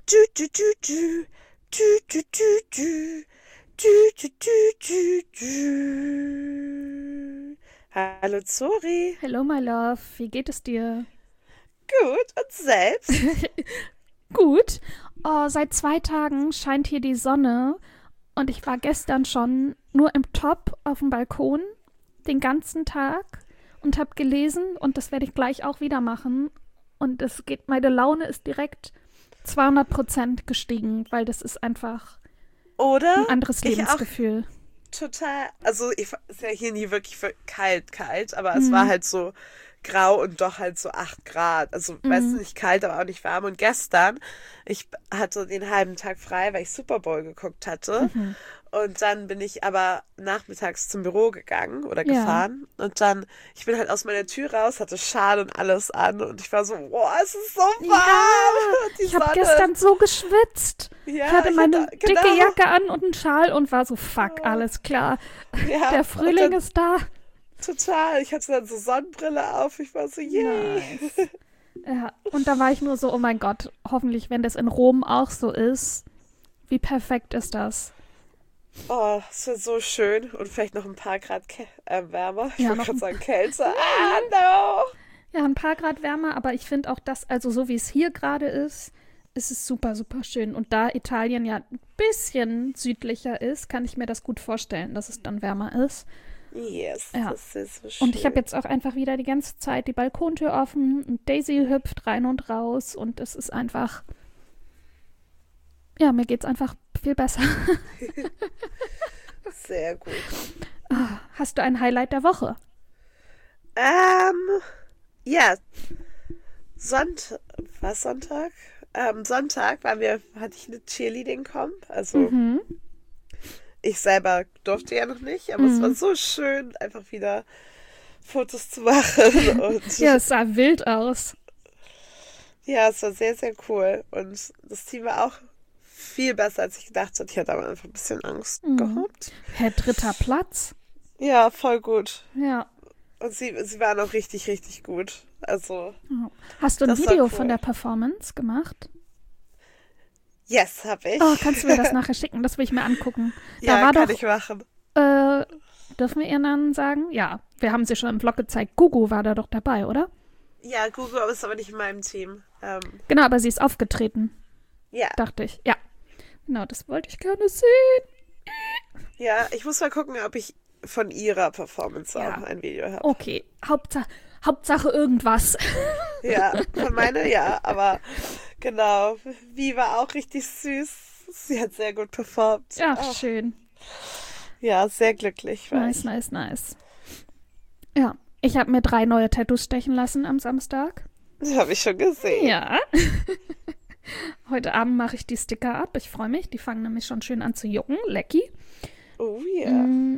Tü, tü, tü, tü. Tü, tü, tü, tü. Tü, tü, tü, tü, tü. Hallo Zori. Hello, my love. Wie geht es dir? Gut, und selbst? Gut. Oh, seit 2 Tagen scheint hier die Sonne und ich war gestern schon nur im Top auf dem Balkon den ganzen Tag und habe gelesen und das werde ich gleich auch wieder machen. Und meine Laune ist direkt 200% gestiegen, weil das ist einfach Oder? ein anderes Ich auch Lebensgefühl. total. Also, ist ja hier nie wirklich kalt, kalt, aber es war Mm, halt so grau und doch halt so 8 Grad. Also, weißt du, mm, nicht kalt, aber auch nicht warm. Und gestern, ich hatte den halben Tag frei, weil ich Super Bowl geguckt hatte. mhm. Und dann bin ich aber nachmittags zum Büro gegangen oder Ja. gefahren. Und dann, ich bin halt aus meiner Tür raus, hatte Schal und alles an. Und ich war so, boah, es ist so warm. Ja, Und die ich habe Sonne. gestern so geschwitzt. Ich Ja, hatte ich hatte, meine dicke genau. Jacke an und einen Schal und war so, fuck, alles klar. Ja, Der und Frühling dann ist da. total. Ich hatte dann so Sonnenbrille auf. Ich war so, yay. Nice. Ja, und da war ich nur so, oh mein Gott, hoffentlich, wenn das in Rom auch so ist, wie perfekt ist das? Oh, es wird so schön. Und vielleicht noch ein paar Grad wärmer. Ich Ja, wollte noch gerade ein, sagen kälter. Ah, no. ja, ein paar Grad wärmer, aber ich finde auch das, also so wie es hier gerade ist es super, super schön. Und da Italien ja ein bisschen südlicher ist, kann ich mir das gut vorstellen, dass es dann wärmer ist. Yes, Ja, das ist so und ich habe schön. jetzt auch einfach wieder die ganze Zeit die Balkontür offen und Daisy hüpft rein und raus und es ist einfach, ja, mir geht's einfach viel besser. Sehr gut. Hast du ein Highlight der Woche? Ähm, ja, Sonntag, was Sonntag? Sonntag hatte ich eine Cheerleading-Comp. Also Mhm. ich selber durfte ja noch nicht, aber es war Mhm. so schön, einfach wieder Fotos zu machen. Und Ja, es sah wild aus. ja, es war sehr, sehr cool. Und das Team war auch viel besser, als ich gedacht hatte. Ich hatte aber einfach ein bisschen Angst Mhm. gehabt. Herr dritter Platz. Ja, voll gut. Ja. Und sie waren auch richtig, richtig gut. Also, Oh. Hast du ein das war Video von cool. der Performance gemacht? Yes, habe Oh, ich. kannst du mir das nachher schicken? Das will ich mir angucken. Da Ja, war kann doch, ich machen. äh, dürfen wir ihren Namen sagen? Ja, wir haben sie schon im Vlog gezeigt. Gugu war da doch dabei, oder? Ja, Google ist aber nicht in meinem Team. Genau, aber sie ist aufgetreten, Ja, dachte ich. Ja, genau, das wollte ich gerne sehen. ja, ich muss mal gucken, ob ich von ihrer Performance auch Ja, ein Video habe. okay. Hauptsache irgendwas. Ja, von meiner ja, aber genau. Wie war auch richtig süß. Sie hat sehr gut performt. Ja, Oh, schön. ja, sehr glücklich war Nice, ich. nice, nice. Ja, ich habe mir 3 neue Tattoos stechen lassen am Samstag. Das habe ich schon gesehen. Ja. Heute Abend mache ich die Sticker ab. Ich freue mich. Die fangen nämlich schon schön an zu jucken. Lecky. Oh ja. Mm,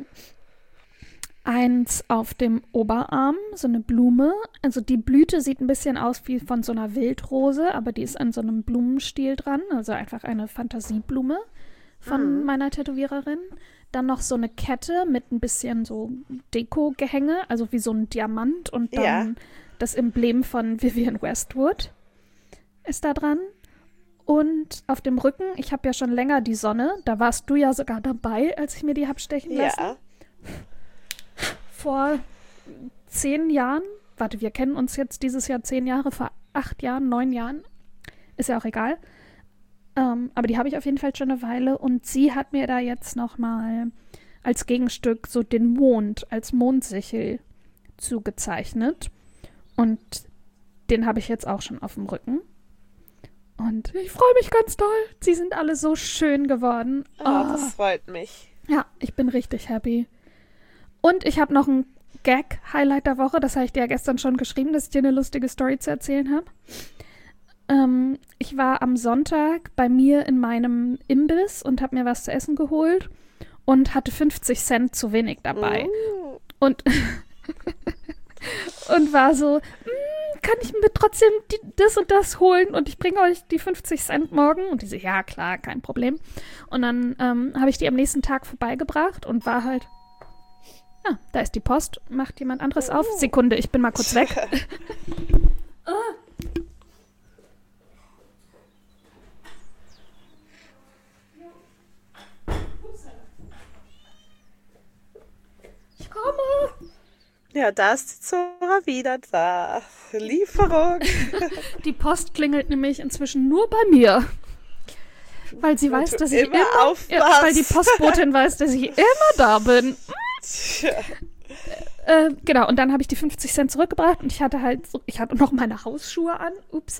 eins auf dem Oberarm, so eine Blume. Also die Blüte sieht ein bisschen aus wie von so einer Wildrose, aber die ist an so einem Blumenstiel dran. Also einfach eine Fantasieblume von Mhm. meiner Tätowiererin. Dann noch so eine Kette mit ein bisschen so Deko-Gehänge, also wie so ein Diamant und Ja. dann das Emblem von Vivienne Westwood ist da dran. Und auf dem Rücken, ich habe ja schon länger die Sonne, da warst du ja sogar dabei, als ich mir die hab stechen lassen. Ja. Vor 10 Jahren, warte, wir kennen uns jetzt dieses Jahr 10 Jahre, vor 8 Jahren, 9 Jahren, ist ja auch egal. Aber die habe ich auf jeden Fall schon eine Weile und sie hat mir da jetzt nochmal als Gegenstück so den Mond als Mondsichel zugezeichnet. Und den habe ich jetzt auch schon auf dem Rücken. Und ich freue mich ganz doll. Sie sind alle so schön geworden. Oh, Oh, das freut mich. ja, ich bin richtig happy. Und ich habe noch ein Gag-Highlight der Woche. Das habe ich dir ja gestern schon geschrieben, dass ich dir eine lustige Story zu erzählen habe. Ich war am Sonntag bei mir in meinem Imbiss und habe mir was zu essen geholt und hatte 50 Cent zu wenig dabei. Mm. Und, und war so, kann ich mir trotzdem das und das holen und ich bringe euch die 50 Cent morgen? Und die so, ja klar, kein Problem. Und dann habe ich die am nächsten Tag vorbeigebracht und war halt, ja, da ist die Post, macht jemand anderes auf. Oh. Sekunde, ich bin mal kurz weg. ja, da ist die Zora wieder da. Lieferung. Die Post klingelt nämlich inzwischen nur bei mir. Weil sie weiß, dass ich immer weil die Postbotin weiß, dass ich immer da bin. Tja. Genau, und dann habe ich die 50 Cent zurückgebracht und ich hatte noch meine Hausschuhe an, upsi.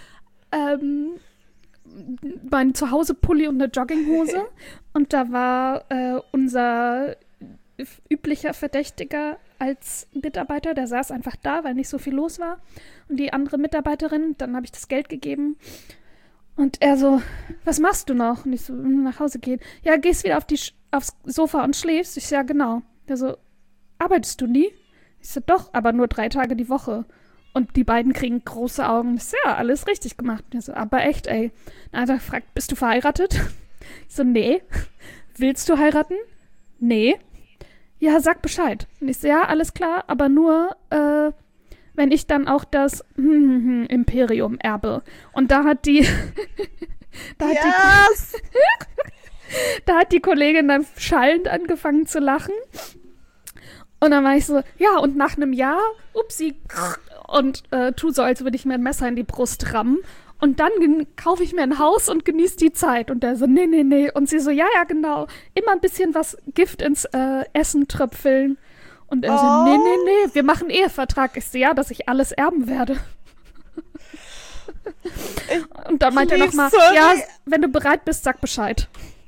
Mein Zuhause-Pulli und eine Jogginghose. Und da war unser üblicher Verdächtiger als Mitarbeiter, der saß einfach da, weil nicht so viel los war. Und die andere Mitarbeiterin, dann habe ich das Geld gegeben. Und er so, was machst du noch? Und ich so, nach Hause gehen. Ja, gehst wieder aufs Sofa und schläfst? Ich so, ja, genau. Der so, arbeitest du nie? Ich so, doch, aber nur 3 Tage die Woche. Und die beiden kriegen große Augen. Ich so, ja, alles richtig gemacht. Der so, aber echt, ey. Dann hat er gefragt, bist du verheiratet? Ich so, nee. Willst du heiraten? Nee. Ja, sag Bescheid. Und ich so, ja, alles klar, aber nur, wenn ich dann auch das Imperium erbe. Und da hat die da hat die Kollegin dann schallend angefangen zu lachen. Und dann war ich so, ja, und nach einem Jahr, upsi, und tu so, als würde ich mir ein Messer in die Brust rammen. Und dann kaufe ich mir ein Haus und genieße die Zeit. Und der so, nee. Und sie so, ja, genau. Immer ein bisschen was Gift ins Essen tröpfeln. Und er so, nee, wir machen Ehevertrag. Ich so, ja, dass ich alles erben werde. Und dann meint er nochmal, ja, wenn du bereit bist, sag Bescheid.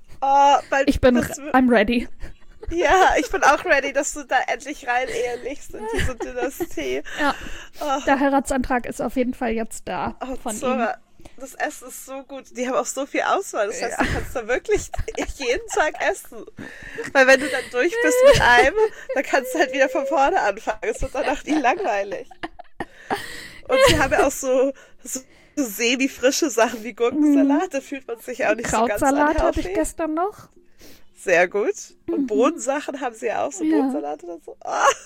I'm ready. Ja, ich bin auch ready, dass du da endlich rein ehelegst in diese Dynastie. Ja, der Heiratsantrag ist auf jeden Fall jetzt da von ihm. Das Essen ist so gut. Die haben auch so viel Auswahl. Das heißt, du kannst da wirklich jeden Tag essen. Weil wenn du dann durch bist mit einem, dann kannst du halt wieder von vorne anfangen. Es wird danach nie langweilig. Und sie haben ja auch so semi-frische Sachen wie Gurkensalat. Da fühlt man sich auch nicht so ganz Krautsalat hatte ich gestern noch. Sehr gut. Und Bohnensachen haben sie ja auch, so Bohnensalat oder so.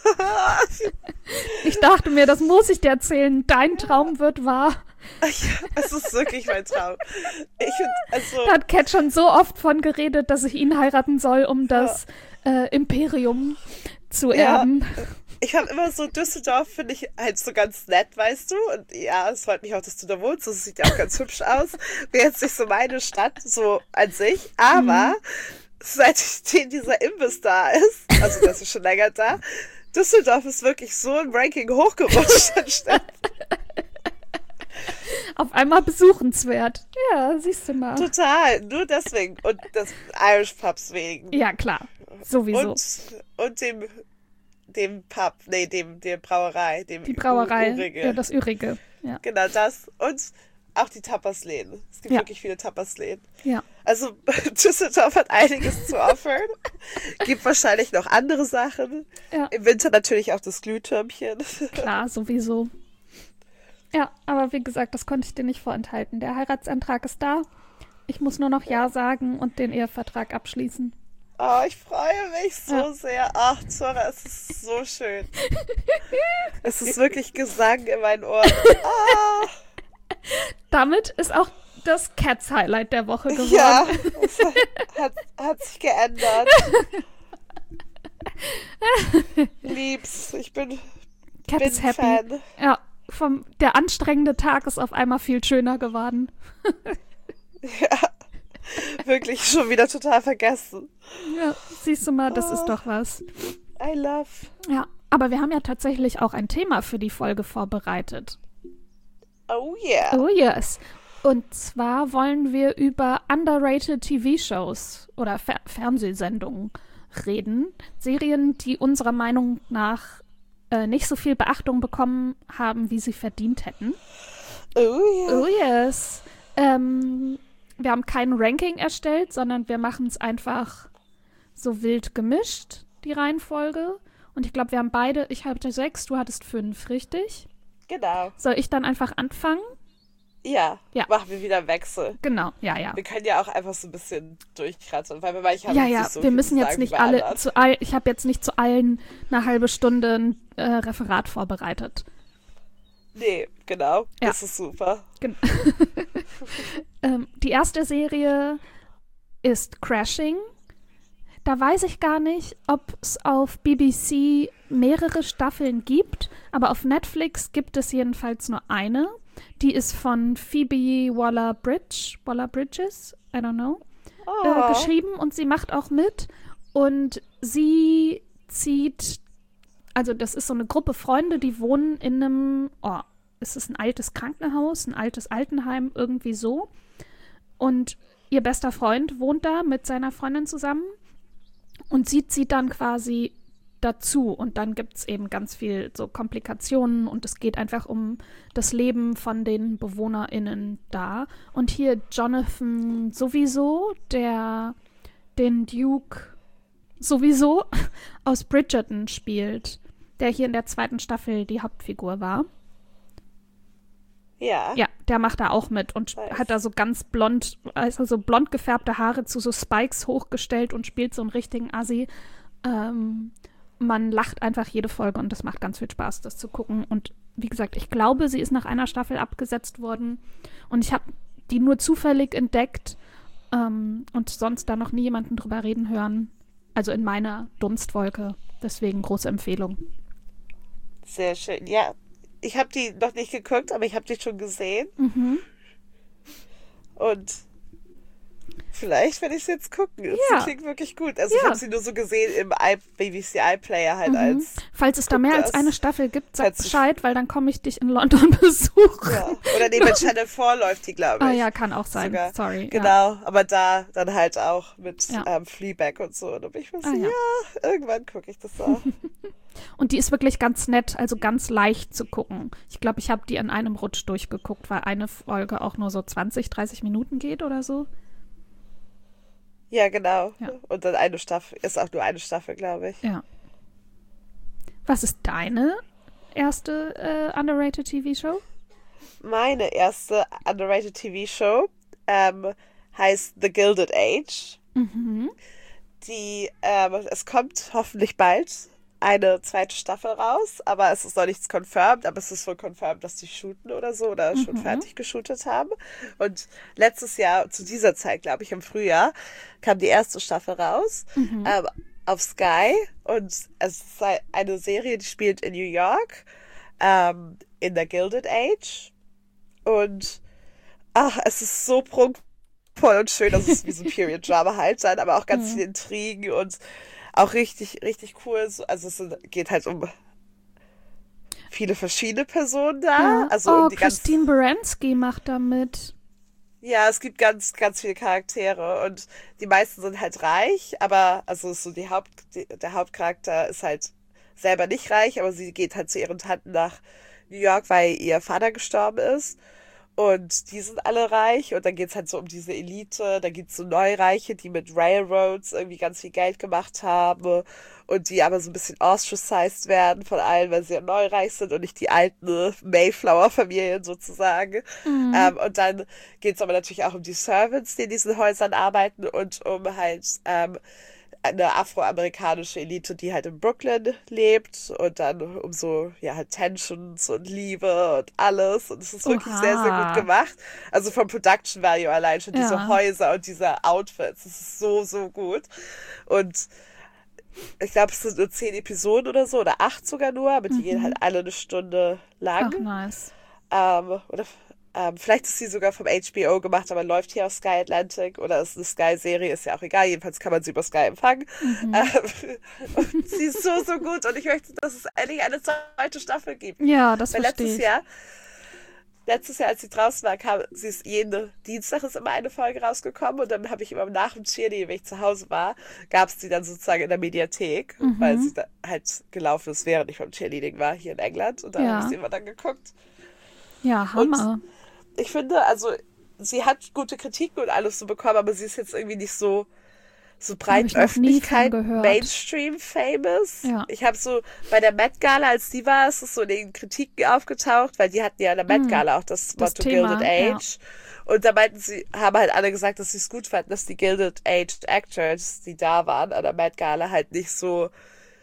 Ich dachte mir, das muss ich dir erzählen. Dein Traum wird wahr. Ja, es ist wirklich mein Traum. Da hat Cat schon so oft von geredet, dass ich ihn heiraten soll, um das Imperium zu erben. Ich habe immer so, Düsseldorf finde ich halt so ganz nett, weißt du? Und ja, es freut mich auch, dass du da wohnst. Das sieht ja auch ganz hübsch aus. Wäre jetzt nicht so meine Stadt, so an sich. Aber seitdem dieser Imbiss da ist, also das ist schon länger da, Düsseldorf ist wirklich so im Ranking hochgerutscht anstatt. Auf einmal besuchenswert. Ja, siehst du mal. Total, nur deswegen. Und das Irish Pubs wegen. Ja, klar. Sowieso. Und dem Pub, der Brauerei. Die Brauerei, ja, das Ürige. Ja. Genau, das. Und auch die Tapas-Läden. Es gibt wirklich viele Tapas-Läden. Ja. Also Düsseldorf hat einiges zu offern. Gibt wahrscheinlich noch andere Sachen. Ja. Im Winter natürlich auch das Glühtürmchen. Klar, sowieso. Ja, aber wie gesagt, das konnte ich dir nicht vorenthalten. Der Heiratsantrag ist da. Ich muss nur noch Ja sagen und den Ehevertrag abschließen. Oh, ich freue mich so sehr. Ach, Zora, es ist so schön. Es ist wirklich Gesang in meinen Ohren. Oh. Damit ist auch das Cats-Highlight der Woche geworden. Ja, es hat sich geändert. Lieb's, ich bin happy. Fan. Ja, der anstrengende Tag ist auf einmal viel schöner geworden. Ja, wirklich schon wieder total vergessen. Ja, siehst du mal, das ist doch was. I love. Ja, aber wir haben ja tatsächlich auch ein Thema für die Folge vorbereitet. Oh yeah. Oh yes. Und zwar wollen wir über underrated TV-Shows oder Fernsehsendungen reden. Serien, die unserer Meinung nach nicht so viel Beachtung bekommen haben, wie sie verdient hätten. Oh yeah. Oh yes. Wir haben kein Ranking erstellt, sondern wir machen es einfach so wild gemischt, die Reihenfolge. Und ich glaube, wir haben beide, ich hatte 6, du hattest 5, richtig? Genau. Soll ich dann einfach anfangen? Ja. Machen wir wieder einen Wechsel. Genau, ja. Wir können ja auch einfach so ein bisschen durchkratzen, weil wir manchmal haben nicht so wir müssen jetzt nicht alle, ich habe jetzt nicht zu allen eine halbe Stunde ein Referat vorbereitet. Nee, genau. Ja. Das ist super. Die erste Serie ist Crashing. Da weiß ich gar nicht, ob es auf BBC mehrere Staffeln gibt, aber auf Netflix gibt es jedenfalls nur eine. Die ist von Phoebe Waller-Bridges, I don't know, geschrieben und sie macht auch mit. Und sie zieht, also das ist so eine Gruppe Freunde, die wohnen in einem, es ist ein altes Krankenhaus, ein altes Altenheim, irgendwie so. Und ihr bester Freund wohnt da mit seiner Freundin zusammen und sie zieht dann quasi dazu und dann gibt es eben ganz viel so Komplikationen und es geht einfach um das Leben von den BewohnerInnen da. Und hier Jonathan sowieso, der den Duke sowieso aus Bridgerton spielt, der hier in der 2. Staffel die Hauptfigur war. Ja. Ja, der macht da auch mit und hat da so ganz blond, also so blond gefärbte Haare zu so Spikes hochgestellt und spielt so einen richtigen Assi. Man lacht einfach jede Folge und das macht ganz viel Spaß, das zu gucken. Und wie gesagt, ich glaube, sie ist nach einer Staffel abgesetzt worden und ich habe die nur zufällig entdeckt und sonst da noch nie jemanden drüber reden hören. Also in meiner Dunstwolke. Deswegen große Empfehlung. Sehr schön. Ja, ich habe die noch nicht geguckt, aber ich habe die schon gesehen. Mhm. Und vielleicht werde ich es jetzt gucken. Ja. Sie klingt wirklich gut. Also ich habe sie nur so gesehen im BBC iPlayer halt als. Falls es da mehr als das. eine Staffel gibt, sag Bescheid, weil dann komme ich dich in London besuchen. Ja. Oder neben Channel 4 läuft die, glaube ich. Ah ja, kann auch sein. Sogar. Sorry. Genau, Ja. aber da dann halt auch mit Ja. Fleabag und so. Und dann bin ich mir so, ja. irgendwann gucke ich das auch. Und die ist wirklich ganz nett, also ganz leicht zu gucken. Ich glaube, ich habe die in einem Rutsch durchgeguckt, weil eine Folge auch nur so 20, 30 Minuten geht oder so. Ja, genau. Ja. Und dann eine Staffel, ist auch nur eine Staffel, glaube ich. Ja. Was ist deine erste underrated TV-Show? Meine erste underrated TV-Show heißt The Gilded Age. Mhm. Es kommt hoffentlich bald eine 2. Staffel raus, aber es ist noch nichts confirmed, aber es ist wohl confirmed, dass die shooten oder so oder schon fertig geshootet haben. Und letztes Jahr, zu dieser Zeit, glaube ich, im Frühjahr, kam die erste Staffel raus auf Sky und es ist eine Serie, die spielt in New York in der Gilded Age und es ist so prunkvoll und schön, dass es wie so ein Period-Drama halt sein, aber auch ganz viele Intrigen und auch richtig, richtig cool. Also es geht halt um viele verschiedene Personen da. Ja. Also um die Christine Baranski macht da mit. Ja, es gibt ganz, ganz viele Charaktere und die meisten sind halt reich, aber also so der Hauptcharakter ist halt selber nicht reich, aber sie geht halt zu ihren Tanten nach New York, weil ihr Vater gestorben ist. Und die sind alle reich und dann geht's halt so um diese Elite. Da gibt's so Neureiche, die mit Railroads irgendwie ganz viel Geld gemacht haben und die aber so ein bisschen ostracized werden von allen, weil sie ja neureich sind und nicht die alten Mayflower-Familien sozusagen. Und dann geht's aber natürlich auch um die Servants, die in diesen Häusern arbeiten und um halt eine afroamerikanische Elite, die halt in Brooklyn lebt und dann um so, ja, halt Tensions und Liebe und alles und es ist wirklich sehr, sehr gut gemacht. Also vom Production Value allein schon diese Häuser und diese Outfits, es ist so, so gut und ich glaube, es sind nur 10 Episoden oder so oder 8 sogar nur, aber die gehen halt alle eine Stunde lang. Ach, nice. Vielleicht ist sie sogar vom HBO gemacht, aber läuft hier auf Sky Atlantic oder ist eine Sky-Serie, ist ja auch egal. Jedenfalls kann man sie über Sky empfangen. Und sie ist so, so gut und ich möchte, dass es endlich eine 2. Staffel gibt. Ja, das Weil verstehe ich. Letztes Jahr, als sie draußen war, sie ist jeden Dienstag ist immer eine Folge rausgekommen und dann habe ich immer nach dem Cheerleading, wenn ich zu Hause war, gab es die dann sozusagen in der Mediathek, weil sie da halt gelaufen ist, während ich beim Cheerleading war, hier in England und da habe ich sie immer dann geguckt. Ja, Hammer. Und ich finde, also sie hat gute Kritiken und alles so bekommen, aber sie ist jetzt irgendwie nicht so breit Öffentlichkeit, Mainstream famous. Ja. Ich habe so bei der Met Gala, als die war, ist es so in den Kritiken aufgetaucht, weil die hatten ja in der Met Gala auch das Motto Thema, Gilded Age. Ja. Und da meinten haben halt alle gesagt, dass sie es gut fanden, dass die Gilded Age Actors, die da waren an der Met Gala, halt nicht so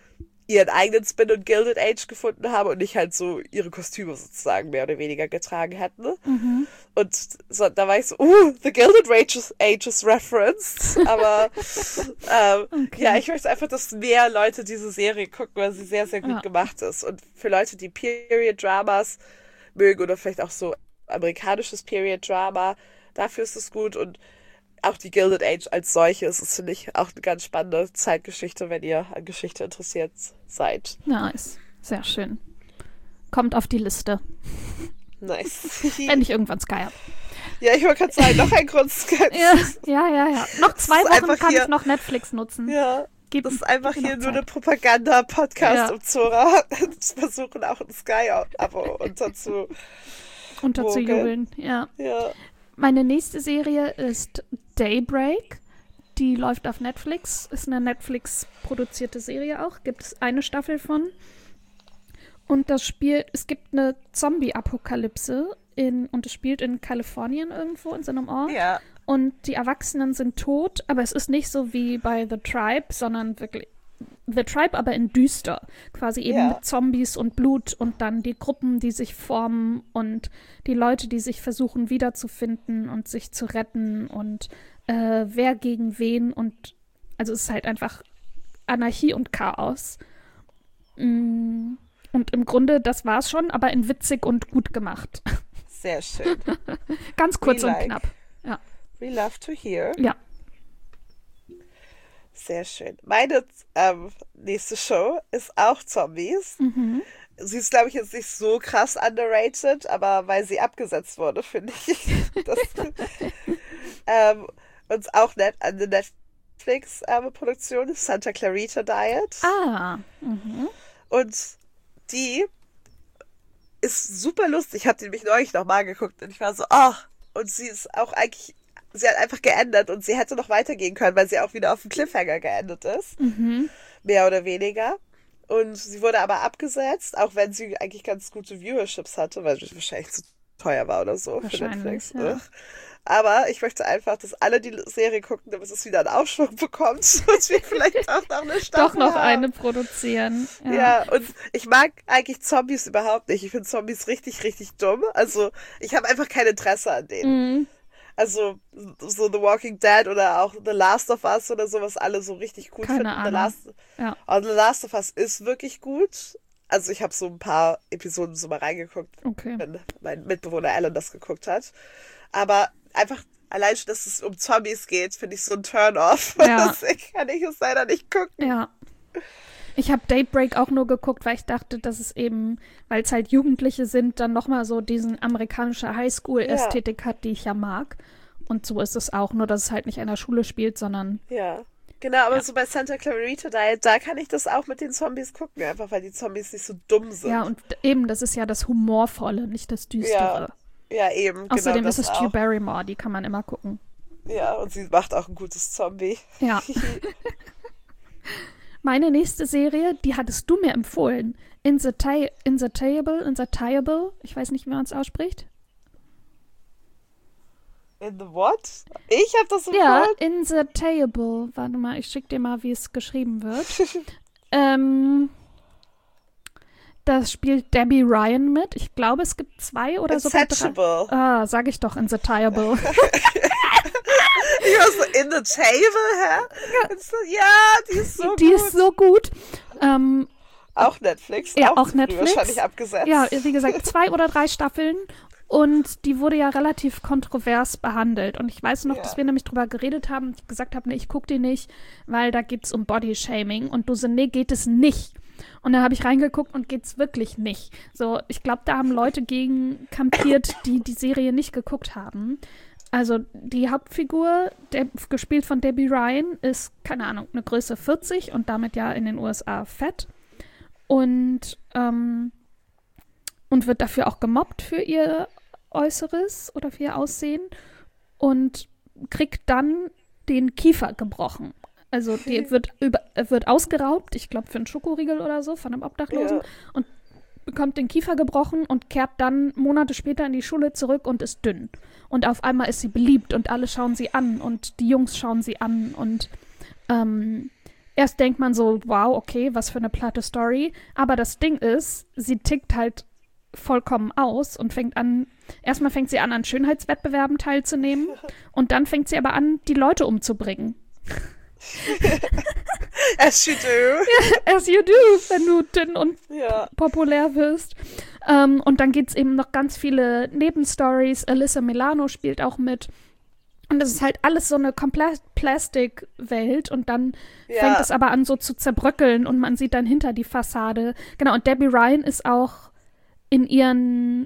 ihren eigenen Spin und Gilded Age gefunden haben und nicht halt so ihre Kostüme sozusagen mehr oder weniger getragen hätten. Und so, da war ich so, the Gilded Age is referenced. Aber ja, ich möchte einfach, dass mehr Leute diese Serie gucken, weil sie sehr, sehr gut gemacht ist. Und für Leute, die Period-Dramas mögen oder vielleicht auch so amerikanisches Period-Drama, dafür ist es gut. Und auch die Gilded Age als solche ist es, finde ich, auch eine ganz spannende Zeitgeschichte, wenn ihr an Geschichte interessiert seid. Nice. Sehr schön. Kommt auf die Liste. Nice. Wenn ich irgendwann Sky habe. Ja, ich wollte gerade sagen, noch ein Grund, Sky. Ja. Noch 2 Wochen kann ich noch Netflix nutzen. Ja, das ist einfach hier nur eine Propaganda-Podcast, um Zora zu versuchen, auch ein Sky-Abo unterzujubeln. Ja. Meine nächste Serie ist Daybreak. Die läuft auf Netflix. Ist eine Netflix-produzierte Serie auch. Gibt es eine Staffel von. Und es gibt eine Zombie-Apokalypse und es spielt in Kalifornien irgendwo in so einem Ort. Ja. Und die Erwachsenen sind tot, aber es ist nicht so wie bei The Tribe, sondern wirklich The Tribe, aber in düster. Quasi eben mit Zombies und Blut und dann die Gruppen, die sich formen und die Leute, die sich versuchen wiederzufinden und sich zu retten und wer gegen wen. Und also es ist halt einfach Anarchie und Chaos. Und im Grunde, das war's schon, aber in witzig und gut gemacht. Sehr schön. Ganz kurz und knapp. Ja. We love to hear. Ja. Sehr schön. Meine nächste Show ist auch Zombies. Sie ist, glaube ich, jetzt nicht so krass underrated, aber weil sie abgesetzt wurde, finde ich. Und auch eine Netflix-Produktion ist Santa Clarita Diet. Und die ist super lustig. Ich habe die nämlich neulich nochmal geguckt und ich war so, und sie ist auch eigentlich, sie hat einfach geändert und sie hätte noch weitergehen können, weil sie auch wieder auf dem Cliffhanger geendet ist. Mehr oder weniger. Und sie wurde aber abgesetzt, auch wenn sie eigentlich ganz gute Viewerships hatte, weil sie wahrscheinlich zu teuer war oder so für Netflix. Ja. Aber ich möchte einfach, dass alle die Serie gucken, damit es wieder einen Aufschwung bekommt und wir vielleicht auch noch eine Staffel doch noch eine produzieren. Ja, und ich mag eigentlich Zombies überhaupt nicht. Ich finde Zombies richtig, richtig dumm. Also ich habe einfach kein Interesse an denen. Also so The Walking Dead oder auch The Last of Us oder so, was alle so richtig gut finden. Keine Ahnung. The Last of Us ist wirklich gut. Also ich habe so ein paar Episoden so mal reingeguckt, wenn mein Mitbewohner Alan das geguckt hat. Aber einfach allein schon, dass es um Zombies geht, finde ich so ein Turn-off. Deswegen kann ich es leider nicht gucken. Ja. Ich habe Daybreak auch nur geguckt, weil ich dachte, dass es eben, weil es halt Jugendliche sind, dann nochmal so diesen amerikanische Highschool-Ästhetik hat, die ich ja mag. Und so ist es auch, nur dass es halt nicht an der Schule spielt, sondern... Ja, genau, aber so bei Santa Clarita Diet, da kann ich das auch mit den Zombies gucken, einfach weil die Zombies nicht so dumm sind. Ja, und eben, das ist ja das Humorvolle, nicht das Düstere. Ja, eben. Außerdem genau ist es Drew Barrymore, die kann man immer gucken. Ja, und sie macht auch ein gutes Zombie. Ja. Meine nächste Serie, die hattest du mir empfohlen. Insatiable, ich weiß nicht, wie man es ausspricht. In the what? Ich habe das empfohlen? Ja, Insatiable. Warte mal, ich schicke dir mal, wie es geschrieben wird. Da spielt Debbie Ryan mit. Ich glaube, es gibt 2 oder sogar 3. Sag ich doch, Insatiable. Ich war so, in the table, hä? Ja, die ist so gut. Die ist so gut. Auch Netflix. Ja, auch Netflix. Wahrscheinlich abgesetzt. Ja, wie gesagt, 2 oder 3 Staffeln. Und die wurde ja relativ kontrovers behandelt. Und ich weiß noch, dass wir nämlich drüber geredet haben und ich gesagt habe, nee, ich gucke die nicht, weil da geht's um Bodyshaming. Und du so, nee, geht es nicht. Und dann habe ich reingeguckt und geht's wirklich nicht. So, ich glaube, da haben Leute gegen kampiert, die die Serie nicht geguckt haben. Also die Hauptfigur, gespielt von Debbie Ryan, ist, keine Ahnung, eine Größe 40 und damit ja in den USA fett. Und wird dafür auch gemobbt für ihr Äußeres oder für ihr Aussehen und kriegt dann den Kiefer gebrochen. Also die wird ausgeraubt, ich glaube für einen Schokoriegel oder so, von einem Obdachlosen und bekommt den Kiefer gebrochen und kehrt dann Monate später in die Schule zurück und ist dünn. Und auf einmal ist sie beliebt und alle schauen sie an und die Jungs schauen sie an und erst denkt man so, wow, okay, was für eine platte Story. Aber das Ding ist, sie tickt halt vollkommen aus und erstmal fängt sie an Schönheitswettbewerben teilzunehmen und dann fängt sie aber an, die Leute umzubringen. As you do. As you do, wenn du dünn und populär wirst. Und dann gibt es eben noch ganz viele Nebenstories. Alyssa Milano spielt auch mit. Und das ist halt alles so eine komplett Plastik-Welt. Und dann fängt es aber an, so zu zerbröckeln. Und man sieht dann hinter die Fassade. Genau, und Debbie Ryan ist auch in ihren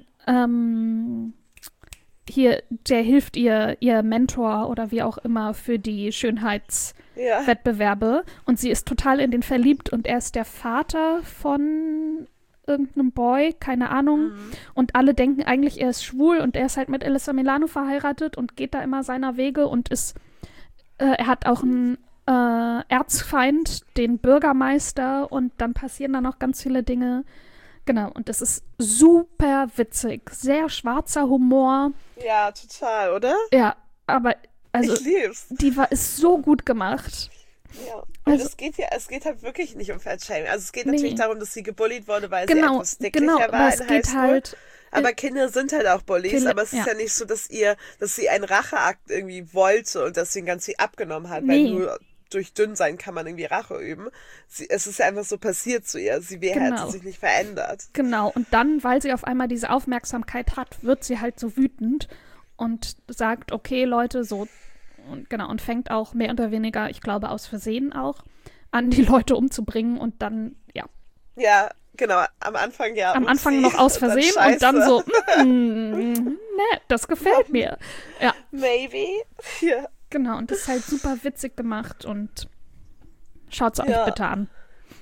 der hilft ihr Mentor oder wie auch immer für die Schönheitswettbewerbe. Und sie ist total in den verliebt und er ist der Vater von irgendeinem Boy, keine Ahnung. Und alle denken eigentlich, er ist schwul und er ist halt mit Alyssa Milano verheiratet und geht da immer seiner Wege und er hat auch einen Erzfeind, den Bürgermeister und dann passieren da noch ganz viele Dinge. Genau, und das ist super witzig. Sehr schwarzer Humor. Ja, total, oder? Ja, aber also ich lieb's. Ist so gut gemacht. Ja, und es geht halt wirklich nicht um Fatshaming. Also es geht natürlich darum, dass sie gebullied wurde, weil sie etwas dicklicher war in Highschool. Aber Kinder sind halt auch Bullies, aber es ist ja nicht so, dass sie einen Racheakt irgendwie wollte und deswegen ganz viel abgenommen hat, weil nur durch Dünnsein kann man irgendwie Rache üben. Es ist ja einfach so passiert zu ihr. Sie hat sich nicht verändert. Genau, und dann, weil sie auf einmal diese Aufmerksamkeit hat, wird sie halt so wütend und sagt, okay, Leute, so und fängt auch mehr oder weniger, ich glaube aus Versehen auch, an die Leute umzubringen und dann, Ja, genau, am Anfang Am Anfang noch aus Versehen und dann so, ne, das gefällt mir. Ja. Maybe. Ja. Genau, und das ist halt super witzig gemacht und schaut's euch bitte an.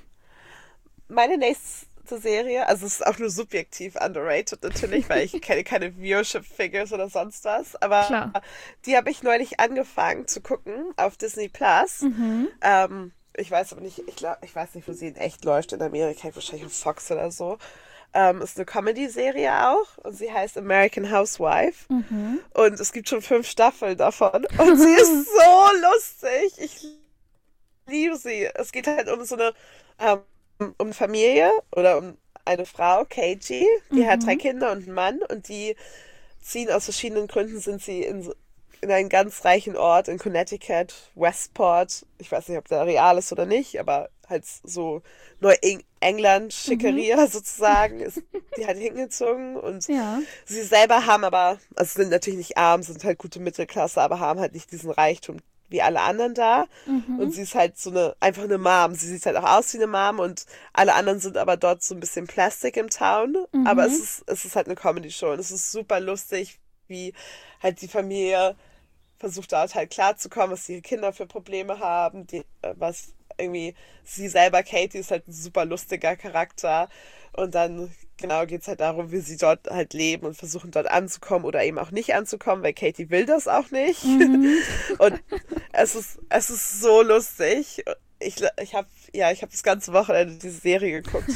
Meine nächste Serie, also es ist auch nur subjektiv underrated natürlich, weil ich kenne keine Viewership-Figures oder sonst was, aber die habe ich neulich angefangen zu gucken auf Disney Plus. Ich weiß aber nicht, ich weiß nicht, wo sie in echt läuft in Amerika, wahrscheinlich auf Fox oder so. Ist eine Comedy-Serie auch und sie heißt American Housewife und es gibt schon 5 Staffeln davon und sie ist so lustig. Ich liebe sie. Es geht halt um so eine um Familie oder um eine Frau, KG, die hat 3 Kinder und einen Mann und die ziehen aus verschiedenen Gründen, sind sie in einen ganz reichen Ort in Connecticut, Westport. Ich weiß nicht, ob der real ist oder nicht, aber halt so Neuengland, Schickeria sozusagen, ist die halt hingezogen und sie selber haben aber, also sind natürlich nicht arm, sind halt gute Mittelklasse, aber haben halt nicht diesen Reichtum wie alle anderen da und sie ist halt einfach eine Mom, sie sieht halt auch aus wie eine Mom und alle anderen sind aber dort so ein bisschen Plastic im Town, aber es ist halt eine Comedy-Show und es ist super lustig, wie halt die Familie versucht dort halt klarzukommen, was ihre Kinder für Probleme haben, was irgendwie sie selber, Katie, ist halt ein super lustiger Charakter und dann geht es halt darum, wie sie dort halt leben und versuchen dort anzukommen oder eben auch nicht anzukommen, weil Katie will das auch nicht und es ist so lustig. Ich habe das ganze Wochenende diese Serie geguckt.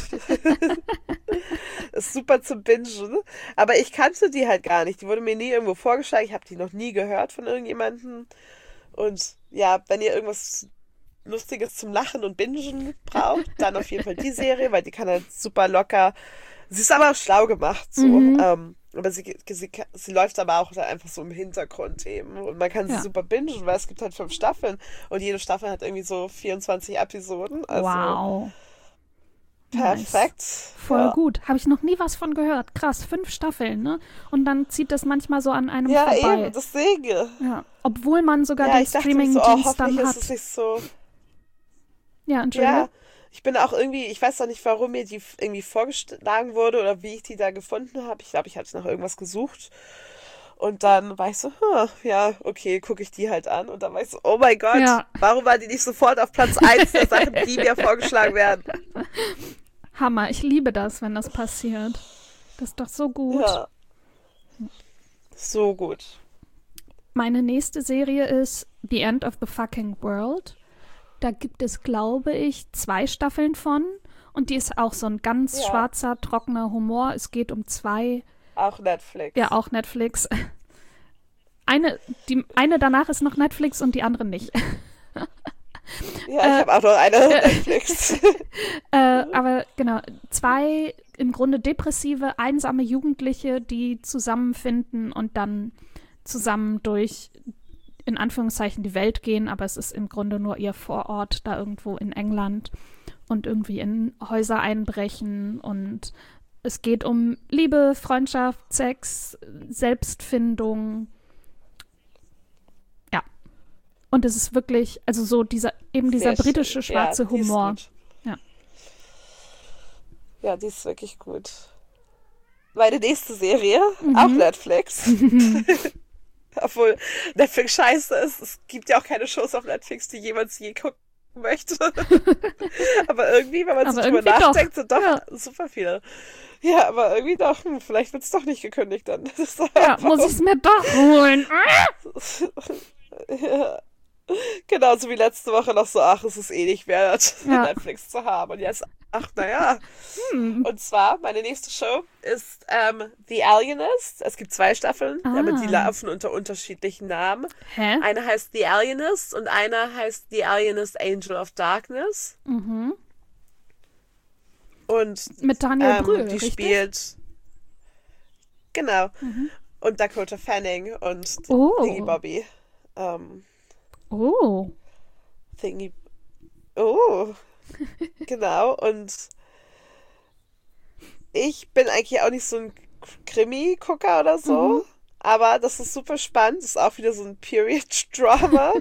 Ist super zum Bingen, aber ich kannte die halt gar nicht. Die wurde mir nie irgendwo vorgeschlagen. Ich habe die noch nie gehört von irgendjemandem. Und ja, wenn ihr irgendwas Lustiges zum Lachen und Bingen braucht, dann auf jeden Fall die Serie, weil die kann halt super locker. Sie ist aber auch schlau gemacht, so. Aber sie läuft aber auch einfach so im Hintergrund eben. Und man kann sie super bingen, weil es gibt halt 5 Staffeln und jede Staffel hat irgendwie so 24 Episoden. Also wow. Perfekt. Nice. Voll gut. Habe ich noch nie was von gehört. Krass, 5 Staffeln, ne? Und dann zieht das manchmal so an einem vorbei. Ja, eben, deswegen. Ja, obwohl man sogar den Streaming-Dienst dann hat. Ist es nicht so. Ja, Entschuldigung. Ja, ich bin auch irgendwie, ich weiß noch nicht, warum mir die irgendwie vorgeschlagen wurde oder wie ich die da gefunden habe. Ich glaube, ich hatte nach irgendwas gesucht. Und dann war ich so, ja, okay, gucke ich die halt an. Und dann war ich so, oh mein Gott, warum war die nicht sofort auf Platz 1 der Sachen, die mir vorgeschlagen werden? Hammer, ich liebe das, wenn das passiert. Das ist doch so gut. Ja. So gut. Meine nächste Serie ist The End of the Fucking World. Da gibt es, glaube ich, 2 Staffeln von. Und die ist auch so ein ganz schwarzer, trockener Humor. Es geht um 2. Auch Netflix. Ja, auch Netflix. Die eine danach ist noch Netflix und die andere nicht. Ja, ich habe auch noch eine Netflix. Aber genau, 2 im Grunde depressive, einsame Jugendliche, die zusammenfinden und dann zusammen durch, in Anführungszeichen, die Welt gehen, aber es ist im Grunde nur ihr Vorort da irgendwo in England und irgendwie in Häuser einbrechen und es geht um Liebe, Freundschaft, Sex, Selbstfindung. Ja. Und es ist wirklich, also so dieser britische schwarze Humor. Ja. Ja, die ist wirklich gut. Meine nächste Serie, auch Netflix. Obwohl Netflix scheiße ist. Es gibt ja auch keine Shows auf Netflix, die jemals je gucken möchte. Aber irgendwie, wenn man so drüber nachdenkt, sind doch super viele. Ja, aber irgendwie doch. Vielleicht wird es doch nicht gekündigt dann. Ja, muss ich es mir doch holen. Ja. Genauso wie letzte Woche noch so, ach, es ist eh nicht wert, Netflix zu haben. Und jetzt, ach, naja. Und zwar, meine nächste Show ist The Alienist. Es gibt 2 Staffeln, aber die laufen unter unterschiedlichen Namen. Hä? Eine heißt The Alienist und eine heißt The Alienist Angel of Darkness. Mhm. Und mit Daniel Brühl, die richtig? spielt, genau, und Dakota Fanning und Thingy Bobby. Genau, und ich bin eigentlich auch nicht so ein Krimi-Gucker oder so, aber das ist super spannend, das ist auch wieder so ein Period-Drama.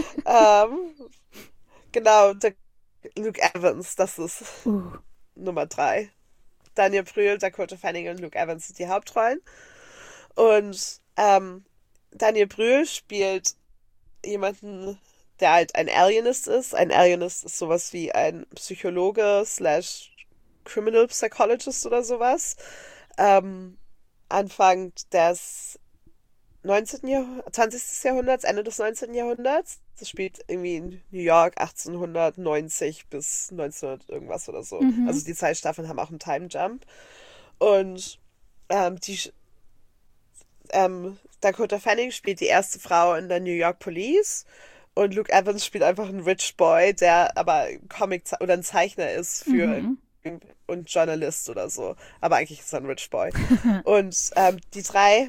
Genau, Luke Evans, das ist Nummer 3. Daniel Brühl, Dakota Fanning und Luke Evans sind die Hauptrollen. Und Daniel Brühl spielt jemanden, der halt ein Alienist ist. Ein Alienist ist sowas wie ein Psychologe / Criminal Psychologist oder sowas. Anfang des 20. Jahrhunderts, Ende des 19. Jahrhunderts. Das spielt irgendwie in New York 1890 bis 1900 irgendwas oder so. Also die 2 Staffeln haben auch einen Time Jump. Und Dakota Fanning spielt die erste Frau in der New York Police und Luke Evans spielt einfach einen Rich Boy, der aber Comic oder ein Zeichner ist für und Journalist oder so. Aber eigentlich ist er ein Rich Boy. Und die 3,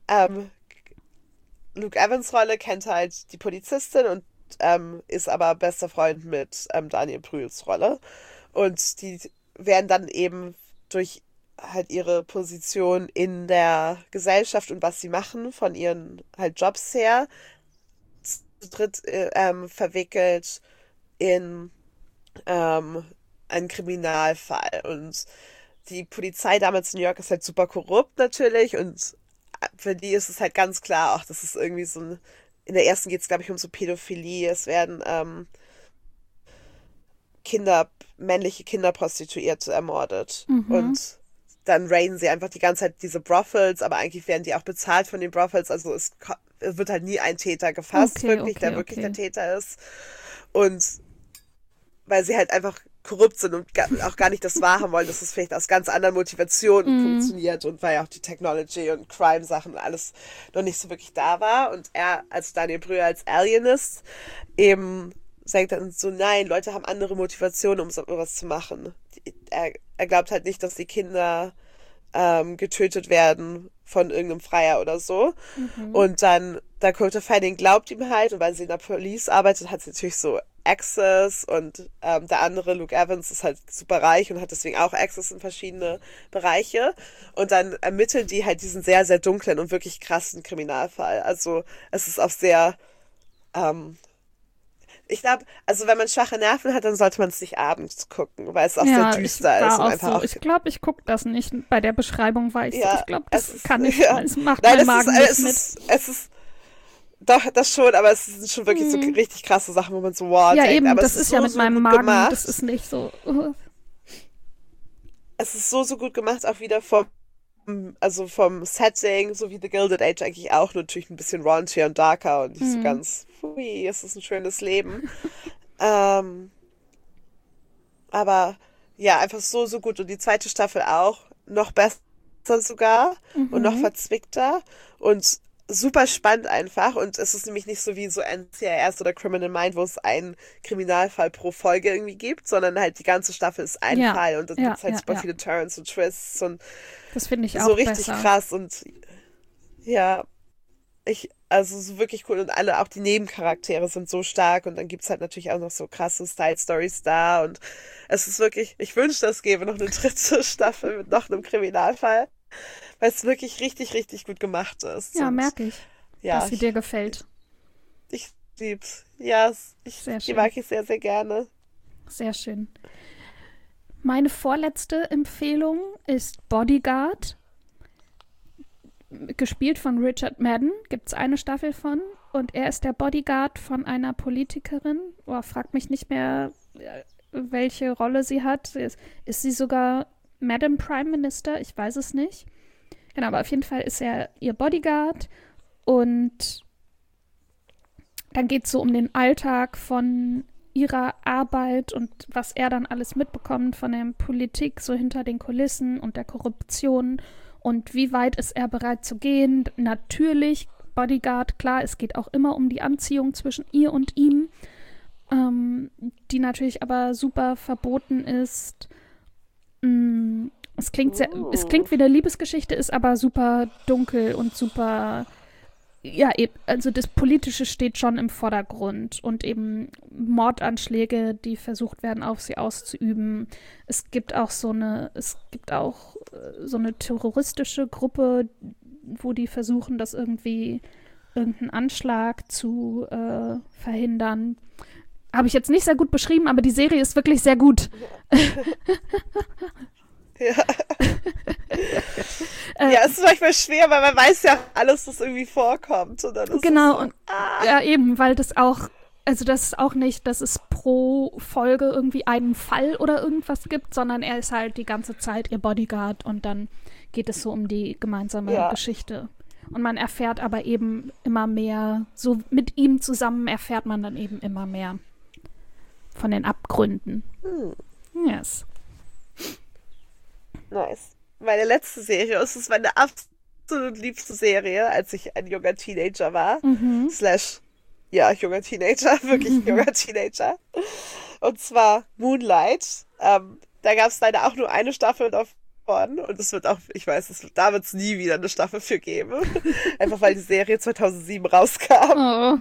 Luke Evans Rolle kennt halt die Polizistin und ist aber bester Freund mit Daniel Brühls Rolle. Und die werden dann eben durch halt ihre Position in der Gesellschaft und was sie machen, von ihren halt Jobs her, zu dritt verwickelt in einen Kriminalfall. Und die Polizei damals in New York ist halt super korrupt natürlich und für die ist es halt ganz klar, ach, das ist irgendwie so ein, in der ersten geht es, glaube ich, um so Pädophilie, es werden männliche Kinderprostituierte ermordet und dann raiden sie einfach die ganze Zeit diese Brothels, aber eigentlich werden die auch bezahlt von den Brothels, also es wird halt nie ein Täter gefasst, der wirklich der Täter ist. Und weil sie halt einfach korrupt sind und auch gar nicht das wahrhaben wollen, dass es vielleicht aus ganz anderen Motivationen funktioniert und weil ja auch die Technology und Crime-Sachen und alles noch nicht so wirklich da war. Und er als Daniel Brühl als Alienist eben sagt dann so, nein, Leute haben andere Motivationen, um sowas zu machen. Er glaubt halt nicht, dass die Kinder getötet werden von irgendeinem Freier oder so. Und dann Dakota Fanning glaubt ihm halt, und weil sie in der Police arbeitet, hat sie natürlich so Access und der andere, Luke Evans, ist halt super reich und hat deswegen auch Access in verschiedene Bereiche. Und dann ermitteln die halt diesen sehr, sehr dunklen und wirklich krassen Kriminalfall. Also es ist auch sehr ich glaube, also wenn man schwache Nerven hat, dann sollte man es nicht abends gucken, weil es auch sehr düster ist. Und einfach so. Ich glaube, ich gucke das nicht. Bei der Beschreibung war ich so. Ich glaube, das kann ich. Es macht mein Magen nicht mit. Es ist doch, das schon, aber es sind schon wirklich so richtig krasse Sachen, wo man so, wow, ja, denkt. eben, Aber das es ist ja mit so meinem Magen, gemacht. das ist nicht so. Es ist so gut gemacht, auch wieder vom Setting, so wie The Gilded Age eigentlich auch, nur natürlich ein bisschen raunchier und darker und nicht so ganz, hui, es ist ein schönes Leben. Aber ja, einfach so gut. Und die 2. Staffel auch noch besser sogar und noch verzwickter. Und super spannend einfach und es ist nämlich nicht so wie so NCIS oder Criminal Mind, wo es einen Kriminalfall pro Folge irgendwie gibt, sondern halt die ganze Staffel ist ein Ja, Fall und dann ja, gibt es halt ja, super ja. viele Turns und Twists und Das finde ich so auch richtig besser. krass und ja, also so wirklich cool und alle, auch die Nebencharaktere sind so stark und dann gibt's halt natürlich auch noch so krasse Style-Stories da und es ist wirklich, ich wünschte, es gäbe noch eine dritte Staffel mit noch einem Kriminalfall, weil es wirklich richtig, richtig gut gemacht ist Ja, und merke ich, dass ja, sie dir gefällt. ich lieb's. Ja, Sehr die schön. mag ich sehr, sehr gerne. Sehr schön. Meine vorletzte Empfehlung ist Bodyguard, gespielt von Richard Madden. Gibt es eine Staffel von. Und er ist der Bodyguard von einer Politikerin. Oh, frag mich nicht mehr, welche Rolle sie hat. Ist sie sogar Madam Prime Minister? Ich weiß es nicht. Genau, aber auf jeden Fall ist er ihr Bodyguard. Und dann geht es so um den Alltag von ihrer Arbeit und was er dann alles mitbekommt von der Politik, so hinter den Kulissen und der Korruption und wie weit ist er bereit zu gehen. Natürlich, Bodyguard, klar, es geht auch immer um die Anziehung zwischen ihr und ihm, die natürlich aber super verboten ist. Es klingt wie eine Liebesgeschichte, ist aber super dunkel und super. Ja, also das Politische steht schon im Vordergrund und eben Mordanschläge, die versucht werden, auf sie auszuüben. Es gibt auch so eine terroristische Gruppe, wo die versuchen, das irgendwie irgendeinen Anschlag zu verhindern. Habe ich jetzt nicht sehr gut beschrieben, aber die Serie ist wirklich sehr gut. Ja. Ja, es ist manchmal schwer, weil man weiß ja alles, was irgendwie vorkommt. Und dann ist Genau, es so, und ja, eben, weil das ist auch nicht, dass es pro Folge irgendwie einen Fall oder irgendwas gibt, sondern er ist halt die ganze Zeit ihr Bodyguard und dann geht es so um die gemeinsame ja, Geschichte. Und man erfährt aber eben immer mehr, so mit ihm zusammen erfährt man dann eben immer mehr von den Abgründen. Yes. nice. Meine letzte Serie, es ist meine absolut liebste Serie, als ich ein junger Teenager war. Slash, ja, junger Teenager, wirklich ein junger Teenager. Und zwar Moonlight. Da gab es leider auch nur eine Staffel davon. Und es wird auch, ich weiß, da wird es nie wieder eine Staffel für geben. Einfach weil die Serie 2007 rauskam. Oh.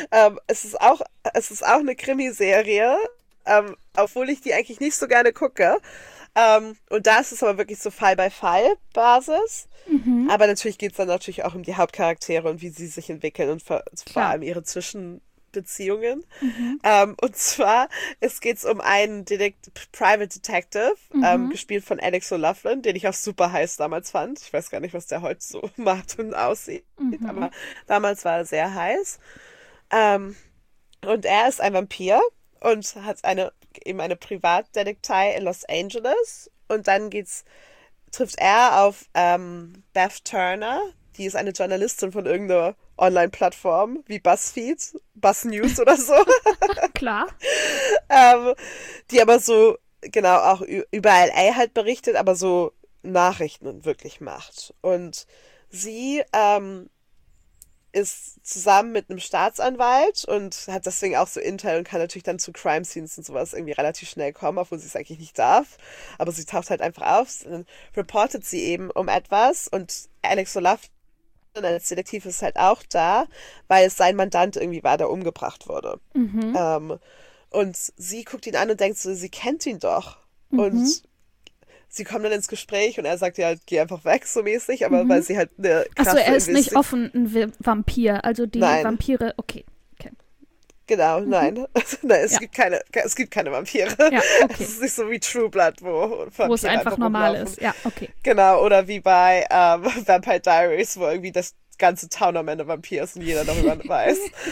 Es ist auch eine Krimiserie, obwohl ich die eigentlich nicht so gerne gucke. Und da ist es aber wirklich so Fall-by-Fall-Basis. Aber natürlich geht es dann natürlich auch um die Hauptcharaktere und wie sie sich entwickeln und vor Klar. allem ihre Zwischenbeziehungen. Und zwar, es geht um einen Private Detective, gespielt von Alex O'Loughlin, den ich auch super heiß damals fand. Ich weiß gar nicht, was der heute so macht und aussieht, aber damals war er sehr heiß. Und er ist ein Vampir und hat eben eine Privatdetektei in Los Angeles. Und dann trifft er auf Beth Turner, die ist eine Journalistin von irgendeiner Online-Plattform wie BuzzFeed, Buzz News oder so, Klar. die aber so, genau, auch über LA halt berichtet, aber so Nachrichten wirklich macht. Und sie ist zusammen mit einem Staatsanwalt und hat deswegen auch so Intel und kann natürlich dann zu Crime Scenes und sowas irgendwie relativ schnell kommen, obwohl sie es eigentlich nicht darf. Aber sie taucht halt einfach auf und dann reportet sie eben um etwas und Alex O'Loughlin als Detektiv ist halt auch da, weil es sein Mandant irgendwie war, der umgebracht wurde. Und sie guckt ihn an und denkt so, sie kennt ihn doch. Und sie kommen dann ins Gespräch und er sagt ja, geh einfach weg, so mäßig, aber weil sie halt eine Achso, krasse er ist nicht offen ein Vampir, also die Nein. Vampire, okay. Genau, nein. Nein, es gibt keine Vampire. Ja, okay. Es ist nicht so wie True Blood, wo Vampire Wo es einfach normal rumlaufen. ist. Ja, okay. Genau, oder wie bei Vampire Diaries, wo irgendwie das ganze Town am Ende Vampir ist und jeder darüber weiß.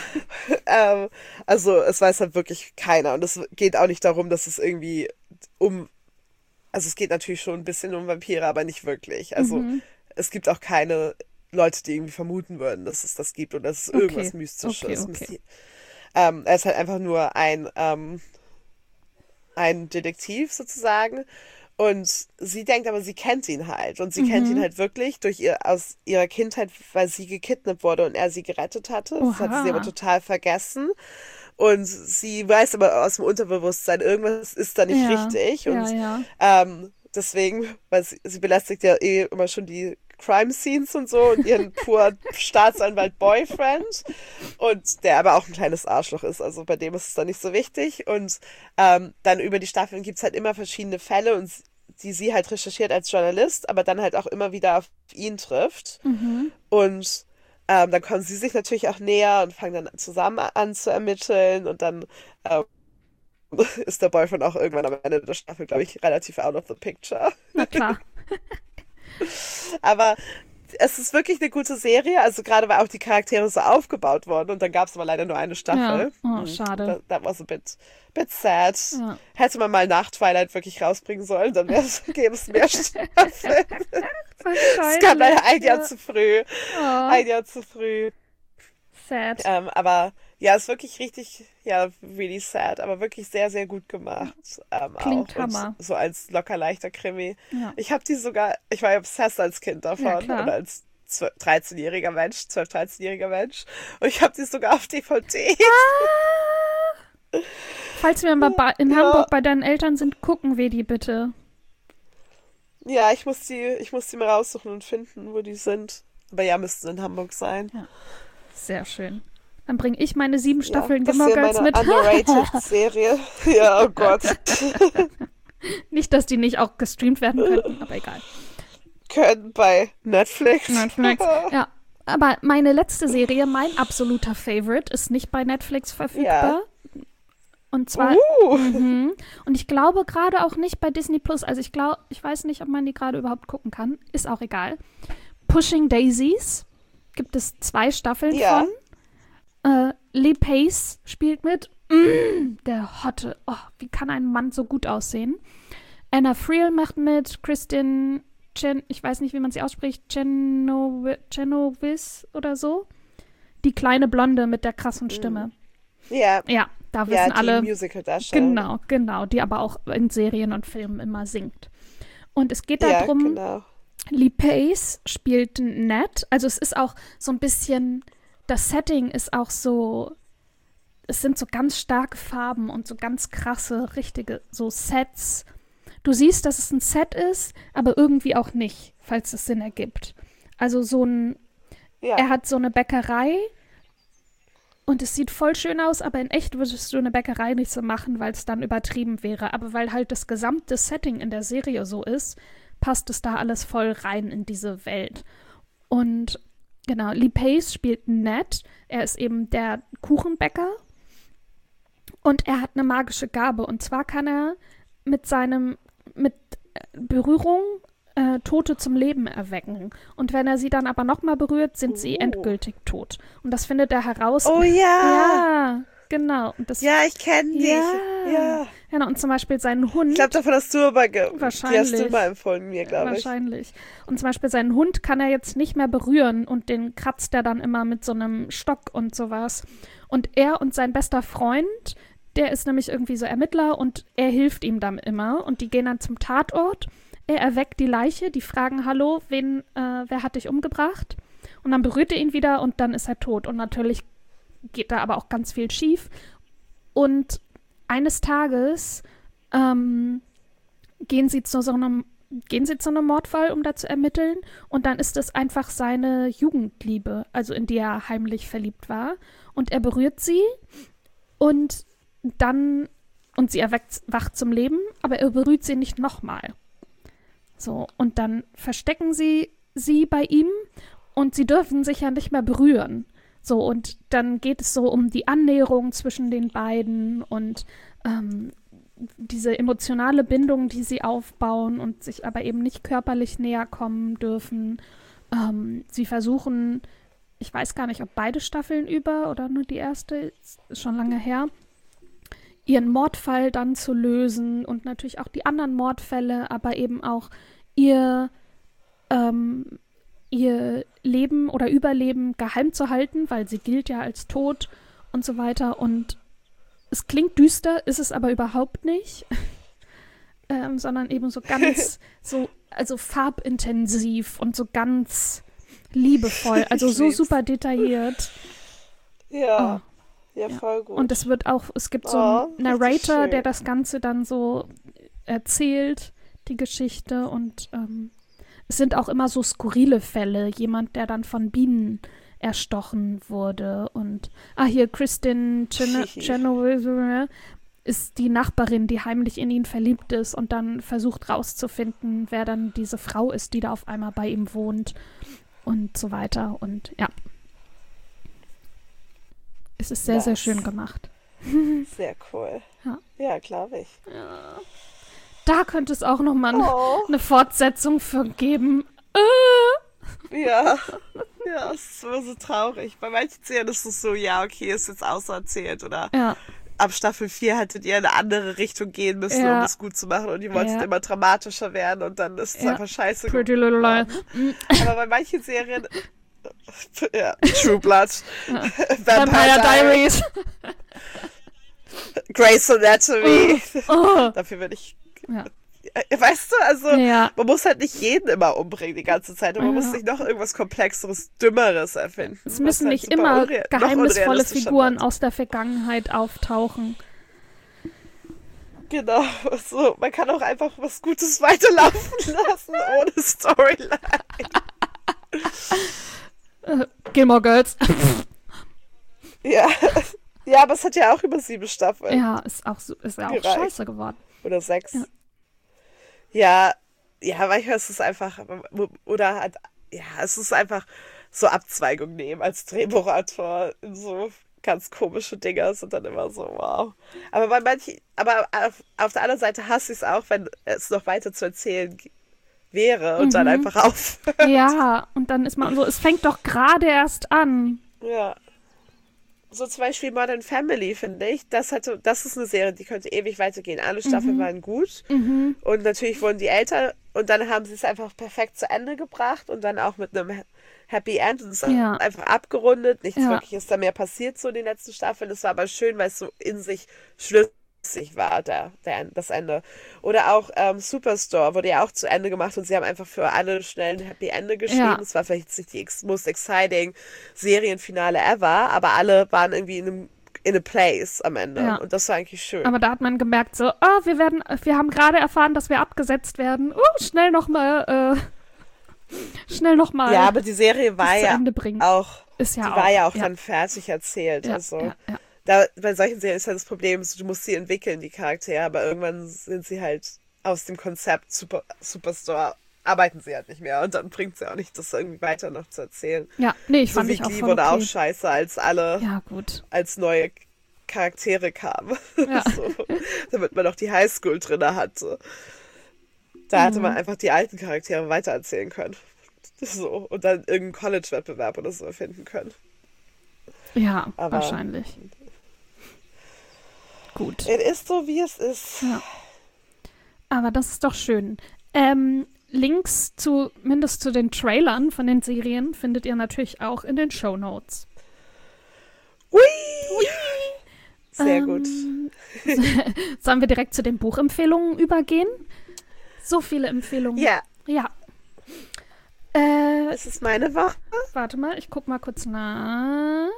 Also es weiß halt wirklich keiner. Und es geht auch nicht darum, dass es irgendwie also es geht natürlich schon ein bisschen um Vampire, aber nicht wirklich. Also es gibt auch keine Leute, die irgendwie vermuten würden, dass es das gibt oder dass es irgendwas Mystisches. Okay. Er ist halt einfach nur ein Detektiv sozusagen Und sie denkt aber, sie kennt ihn halt. Und sie kennt ihn halt wirklich aus ihrer Kindheit, weil sie gekidnappt wurde und er sie gerettet hatte. Das hatte sie aber total vergessen. Und sie weiß aber aus dem Unterbewusstsein, irgendwas ist da nicht richtig. Und deswegen, weil sie belästigt ja immer schon die Crime-Scenes und so und ihren pur Staatsanwalt-Boyfriend und der aber auch ein kleines Arschloch ist, also bei dem ist es dann nicht so wichtig und dann über die Staffeln gibt es halt immer verschiedene Fälle und die sie halt recherchiert als Journalist, aber dann halt auch immer wieder auf ihn trifft und dann kommen sie sich natürlich auch näher und fangen dann zusammen an zu ermitteln und dann ist der Boyfriend auch irgendwann am Ende der Staffel, glaube ich, relativ out of the picture. Na klar. Aber es ist wirklich eine gute Serie, also gerade weil auch die Charaktere so aufgebaut wurden und dann gab es aber leider nur eine Staffel. Ja. Oh, schade. That was a bit sad. Ja. Hätte man mal nach Twilight wirklich rausbringen sollen, dann gäbe es mehr Staffeln. Es kam leider ein Jahr zu früh. Oh. Ein Jahr zu früh. Sad. Aber ja, ist wirklich richtig, really sad, aber wirklich sehr, sehr gut gemacht. Klingt auch. Hammer. Und so als locker leichter Krimi. Ja. Ich habe die sogar, ich war ja obsessed als Kind davon oder als 13-jähriger Mensch. Und ich habe die sogar auf DVD. Falls wir mal in Hamburg bei deinen Eltern sind, gucken wir die bitte. Ja, ich muss die mal raussuchen und finden, wo die sind. Aber ja, müssten in Hamburg sein. Ja. Sehr schön. Dann bringe ich meine 7 Staffeln Gilmore Girls mit. Underrated Serie. Ja, oh Gott. Nicht, dass die nicht auch gestreamt werden könnten, aber egal. Können bei Netflix. Ja. Aber meine letzte Serie, mein absoluter Favorite, ist nicht bei Netflix verfügbar. Ja. Und zwar, und ich glaube gerade auch nicht bei Disney Plus. Also ich weiß nicht, ob man die gerade überhaupt gucken kann. Ist auch egal. Pushing Daisies gibt es 2 Staffeln von. Lee Pace spielt mit. Der Hotte. Oh, wie kann ein Mann so gut aussehen? Anna Friel macht mit. Kristen ich weiß nicht, wie man sie ausspricht. Chenoweth oder so. Die kleine Blonde mit der krassen Stimme. Ja. Ja, da wissen alle. Die Musical-Darstellerin. Genau. Die aber auch in Serien und Filmen immer singt. Und es geht darum, Lee Pace spielt Ned. Also es ist auch so ein bisschen, das Setting ist auch so, es sind so ganz starke Farben und so ganz krasse, richtige, so Sets. Du siehst, dass es ein Set ist, aber irgendwie auch nicht, falls es Sinn ergibt. Also er hat so eine Bäckerei und es sieht voll schön aus, aber in echt würdest du eine Bäckerei nicht so machen, weil es dann übertrieben wäre. Aber weil halt das gesamte Setting in der Serie so ist, passt es da alles voll rein in diese Welt. Und genau, Lee Pace spielt Ned. Er ist eben der Kuchenbäcker. Und er hat eine magische Gabe. Und zwar kann er mit Berührung Tote zum Leben erwecken. Und wenn er sie dann aber nochmal berührt, sind sie endgültig tot. Und das findet er heraus. Oh ja! Ja, genau. Und das, ja, ich kenne dich. Ja. Genau, und zum Beispiel seinen Hund. Ich glaube, davon hast du aber wahrscheinlich. Die hast du mal empfohlen mir, glaube ich. Wahrscheinlich. Und zum Beispiel seinen Hund kann er jetzt nicht mehr berühren und den kratzt er dann immer mit so einem Stock und sowas. Und er und sein bester Freund, der ist nämlich irgendwie so Ermittler und er hilft ihm dann immer. Und die gehen dann zum Tatort. Er erweckt die Leiche, die fragen, hallo, wer hat dich umgebracht? Und dann berührt er ihn wieder und dann ist er tot. Und natürlich geht da aber auch ganz viel schief. Und eines Tages gehen sie zu einem Mordfall, um da zu ermitteln. Und dann ist es einfach seine Jugendliebe, also in die er heimlich verliebt war. Und er berührt sie und sie wacht zum Leben, aber er berührt sie nicht nochmal. So, und dann verstecken sie bei ihm und sie dürfen sich ja nicht mehr berühren. So, und dann geht es so um die Annäherung zwischen den beiden und diese emotionale Bindung, die sie aufbauen und sich aber eben nicht körperlich näher kommen dürfen. Sie versuchen, ich weiß gar nicht, ob beide Staffeln über oder nur die erste, ist schon lange her, ihren Mordfall dann zu lösen und natürlich auch die anderen Mordfälle, aber eben auch ihr Leben oder Überleben geheim zu halten, weil sie gilt ja als tot und so weiter. Und es klingt düster, ist es aber überhaupt nicht. sondern eben so ganz, also farbintensiv und so ganz liebevoll, also so super detailliert. Ja, Oh. ja, voll gut. Und es gibt so Oh, einen richtig Narrator, schön. der das Ganze dann so erzählt, die Geschichte. Und es sind auch immer so skurrile Fälle. Jemand, der dann von Bienen erstochen wurde. Und, hier, Kristin Chenoweth ist die Nachbarin, die heimlich in ihn verliebt ist und dann versucht rauszufinden, wer dann diese Frau ist, die da auf einmal bei ihm wohnt. Und so weiter. Und ja. Es ist sehr, sehr Nice. schön gemacht. Sehr cool. Ja. Ja, glaube ich. Da könnte es auch nochmal Oh, eine Fortsetzung für geben. ja. Ja, es ist immer so traurig. Bei manchen Serien ist es so, ja, okay, ist jetzt auserzählt. Oder Ja, ab Staffel 4 hättet ihr in eine andere Richtung gehen müssen, Ja. um es gut zu machen. Und ihr wolltet Ja. immer dramatischer werden und dann ist es Ja. einfach scheiße Pretty Little Liars. Aber bei manchen Serien, ja, True Blood, Vampire Diaries. Grey's Anatomy, Oh. dafür bin ich, Ja. weißt du, also Ja. man muss halt nicht jeden immer umbringen die ganze Zeit, und man Ja. muss sich noch irgendwas Komplexeres, Dümmeres erfinden. Es was müssen halt nicht super immer noch geheimnisvolle unrealistischer Figuren wird. aus der Vergangenheit auftauchen. Genau, so, man kann auch einfach was Gutes weiterlaufen lassen, ohne Storyline. Gilmore Girls. Ja. Ja, aber es hat ja auch über 7 Staffeln. Ja, ist ja auch Gereicht. scheiße geworden. Oder 6. Ja. Ja, manchmal ist es einfach, oder halt, ja, es ist einfach so Abzweigung nehmen als Drehbuchautor in so ganz komische Dinger, sind dann immer so, wow. Aber bei manchen, aber auf der anderen Seite hasse ich es auch, wenn es noch weiter zu erzählen wäre und dann einfach aufhört. Ja, und dann ist man so, es fängt doch gerade erst an. Ja. So zum Beispiel Modern Family, finde ich. Das ist eine Serie, die könnte ewig weitergehen. Alle Staffeln waren gut. Und natürlich wurden die älter und dann haben sie es einfach perfekt zu Ende gebracht und dann auch mit einem Happy End und es ist Ja. einfach abgerundet. Nichts Ja. wirklich ist da mehr passiert so in den letzten Staffeln. Es war aber schön, weil es so in sich schlüssig war, das Ende. Oder auch Superstore wurde ja auch zu Ende gemacht und sie haben einfach für alle schnell ein Happy Ende geschrieben. Ja. Es war vielleicht nicht die most exciting Serienfinale ever, aber alle waren irgendwie in a place am Ende. Ja. Und das war eigentlich schön. Aber da hat man gemerkt, so, wir haben gerade erfahren, dass wir abgesetzt werden. Schnell nochmal Ja, aber die Serie war zu ja Ende bringen. auch, Ist ja die auch. war ja auch ja. dann fertig erzählt. Ja, Also ja. bei solchen Serien ist ja das Problem, du musst sie entwickeln, die Charaktere, aber irgendwann sind sie halt aus dem Konzept Superstore, arbeiten sie halt nicht mehr und dann bringt es ja auch nicht, das irgendwie weiter noch zu erzählen. Ja, nee, ich So fand wie ich auch Glee voll wurde auch okay. scheiße, als alle Ja, gut. als neue Charaktere kamen. Ja. So, damit man noch die Highschool drin hatte. Da hätte man einfach die alten Charaktere weitererzählen können. So, und dann irgendeinen College-Wettbewerb oder so erfinden können. Ja, Aber- wahrscheinlich. Gut. Es ist so, wie es ist. Ja. Aber das ist doch schön. Links zumindest zu den Trailern von den Serien findet ihr natürlich auch in den Shownotes. Ui! Sehr gut. Sollen wir direkt zu den Buchempfehlungen übergehen? So viele Empfehlungen. Ja, Ja. es ist meine Woche. Warte mal, ich guck mal kurz nach.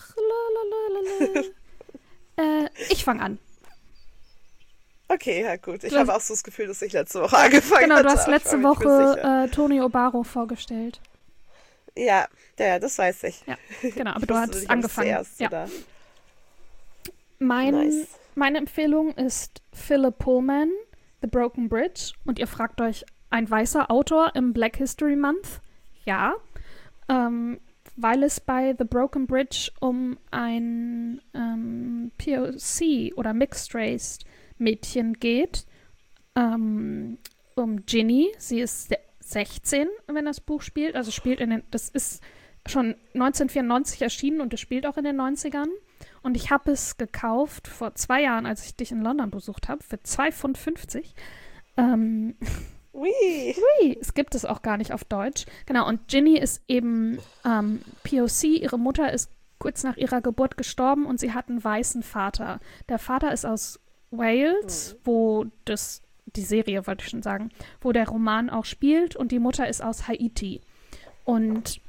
Ich fange an. Okay, ja gut. Ich Du hast- habe auch so das Gefühl, dass ich letzte Woche angefangen Genau, hatte. du hast aber letzte ich bin sicher. Woche Toni Obaro vorgestellt. Ja, das weiß ich. Ja, genau, aber du Wusste hast nicht, ob es angefangen. zuerst Ja. oder- Mein, Nice. Meine Empfehlung ist Philip Pullman, The Broken Bridge. Und ihr fragt euch, ein weißer Autor im Black History Month? Ja, weil es bei The Broken Bridge um ein POC oder Mixed Race Mädchen geht. Um Ginny. Sie ist 16, wenn das Buch spielt. Also das ist schon 1994 erschienen und es spielt auch in den 90ern. Und ich habe es gekauft vor 2 Jahren, als ich dich in London besucht habe, für 2,50 £. Ui. Es gibt es auch gar nicht auf Deutsch. Genau, und Ginny ist eben POC. Ihre Mutter ist kurz nach ihrer Geburt gestorben und sie hat einen weißen Vater. Der Vater ist aus Wales, wo das die Serie wollte ich schon sagen, wo der Roman auch spielt und die Mutter ist aus Haiti. Und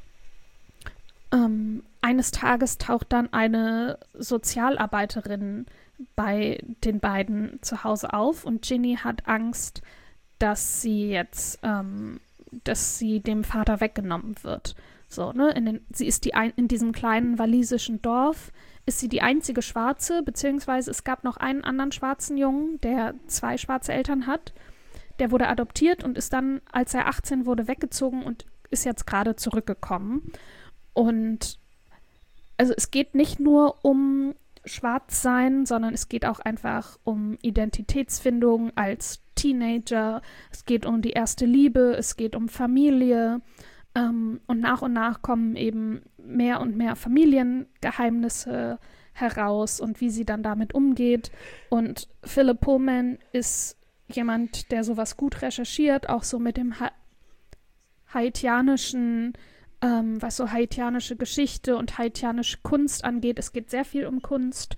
eines Tages taucht dann eine Sozialarbeiterin bei den beiden zu Hause auf und Ginny hat Angst, dass sie jetzt, dass sie dem Vater weggenommen wird. So, ne? Sie ist in diesem kleinen walisischen Dorf, ist sie die einzige Schwarze, beziehungsweise es gab noch einen anderen schwarzen Jungen, der 2 schwarze Eltern hat. Der wurde adoptiert und ist dann, als er 18 wurde, weggezogen und ist jetzt gerade zurückgekommen. Und also es geht nicht nur um Schwarzsein, sondern es geht auch einfach um Identitätsfindung als Teenager. Es geht um die erste Liebe, es geht um Familie. Und nach kommen eben mehr und mehr Familiengeheimnisse heraus und wie sie dann damit umgeht. Und Philip Pullman ist jemand, der sowas gut recherchiert, auch so mit dem haitianischen, was so haitianische Geschichte und haitianische Kunst angeht. Es geht sehr viel um Kunst.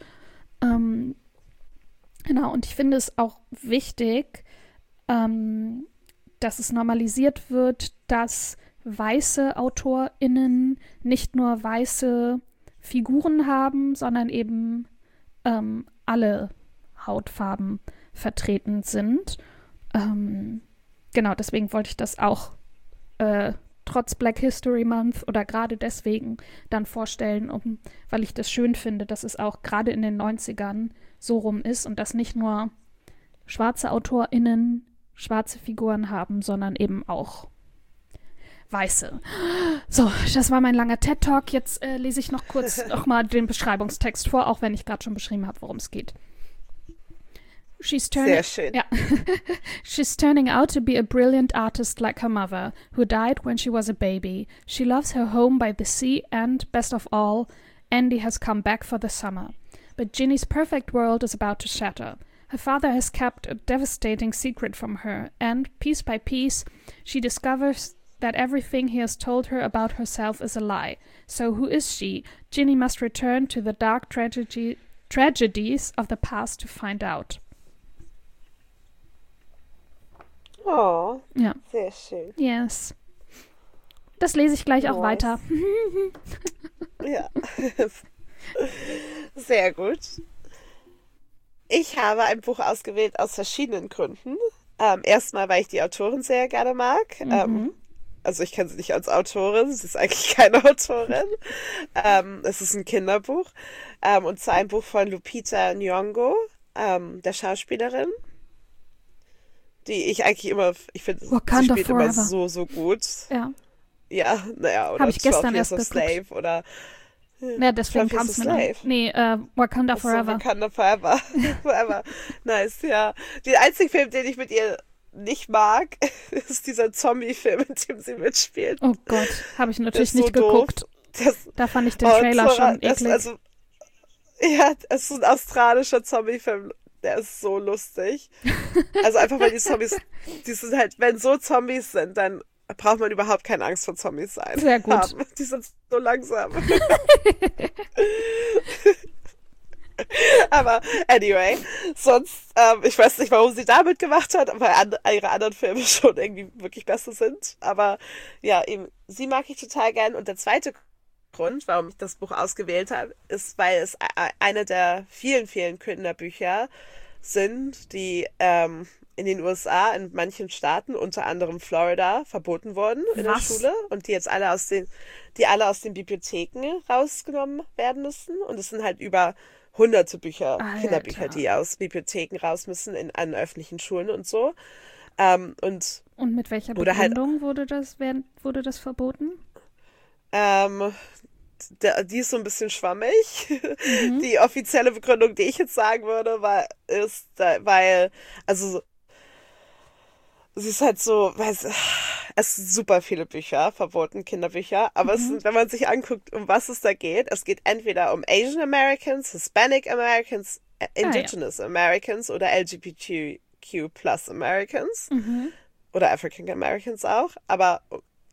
Genau, und ich finde es auch wichtig, dass es normalisiert wird, dass weiße AutorInnen nicht nur weiße Figuren haben, sondern eben alle Hautfarben vertreten sind. Genau, deswegen wollte ich das auch trotz Black History Month oder gerade deswegen dann vorstellen, weil ich das schön finde, dass es auch gerade in den 90ern so rum ist und dass nicht nur schwarze AutorInnen schwarze Figuren haben, sondern eben auch weiße. So, das war mein langer TED-Talk. Jetzt lese ich noch kurz nochmal den Beschreibungstext vor, auch wenn ich gerade schon beschrieben habe, worum es geht. Sehr schön. Yeah. She's turning out to be a brilliant artist like her mother, who died when she was a baby. She loves her home by the sea and, best of all, Andy has come back for the summer. But Ginny's perfect world is about to shatter. Her father has kept a devastating secret from her, and, piece by piece, she discovers that everything he has told her about herself is a lie. So who is she? Ginny must return to the dark tragedies of the past to find out. Oh, ja. Sehr schön. Yes. Das lese ich gleich auch weiter. Ja, sehr gut. Ich habe ein Buch ausgewählt aus verschiedenen Gründen. Erstmal, weil ich die Autorin sehr gerne mag. Also ich kenne sie nicht als Autorin, sie ist eigentlich keine Autorin. Es ist ein Kinderbuch. Und zwar ein Buch von Lupita Nyong'o, der Schauspielerin. Die ich eigentlich immer, ich finde, sie spielt Forever. immer so gut. Ja. Ja, naja, oder habe ich gestern 12 Years erst of Slave oder ja, deswegen kam es mir Nee, Wakanda Forever. Wakanda Forever. Forever. Nice, ja. Der einzige Film, den ich mit ihr nicht mag, ist dieser Zombie-Film, in dem sie mitspielt. Oh Gott, habe ich natürlich nicht geguckt. Da fand ich den Trailer schon eklig. Ja, es ist ein australischer Zombie-Film. Der ist so lustig. Also einfach, weil die Zombies, die sind halt, wenn so Zombies sind, dann braucht man überhaupt keine Angst vor Zombies sein. Sehr gut. Haben. Die sind so langsam. Aber anyway, sonst, ich weiß nicht, warum sie damit gemacht hat, weil ihre anderen Filme schon irgendwie wirklich besser sind. Aber ja, eben, sie mag ich total gern. Und der zweite Grund, warum ich das Buch ausgewählt habe, ist, weil es eine der vielen, vielen Kinderbücher sind, die in den USA, in manchen Staaten, unter anderem Florida, verboten wurden in der Schule und die jetzt alle aus den Bibliotheken rausgenommen werden müssen. Und es sind halt über hunderte Bücher, Alter. Kinderbücher, die aus Bibliotheken raus müssen an öffentlichen Schulen und so. Und mit welcher Begründung wurde das verboten? Die ist so ein bisschen schwammig. Die offizielle Begründung, die ich jetzt sagen würde, ist, weil, also es ist halt so, es sind super viele Bücher verboten, Kinderbücher, aber wenn man sich anguckt, um was es da geht, es geht entweder um Asian Americans, Hispanic Americans, Indigenous Americans oder LGBTQ+ Americans oder African Americans auch, aber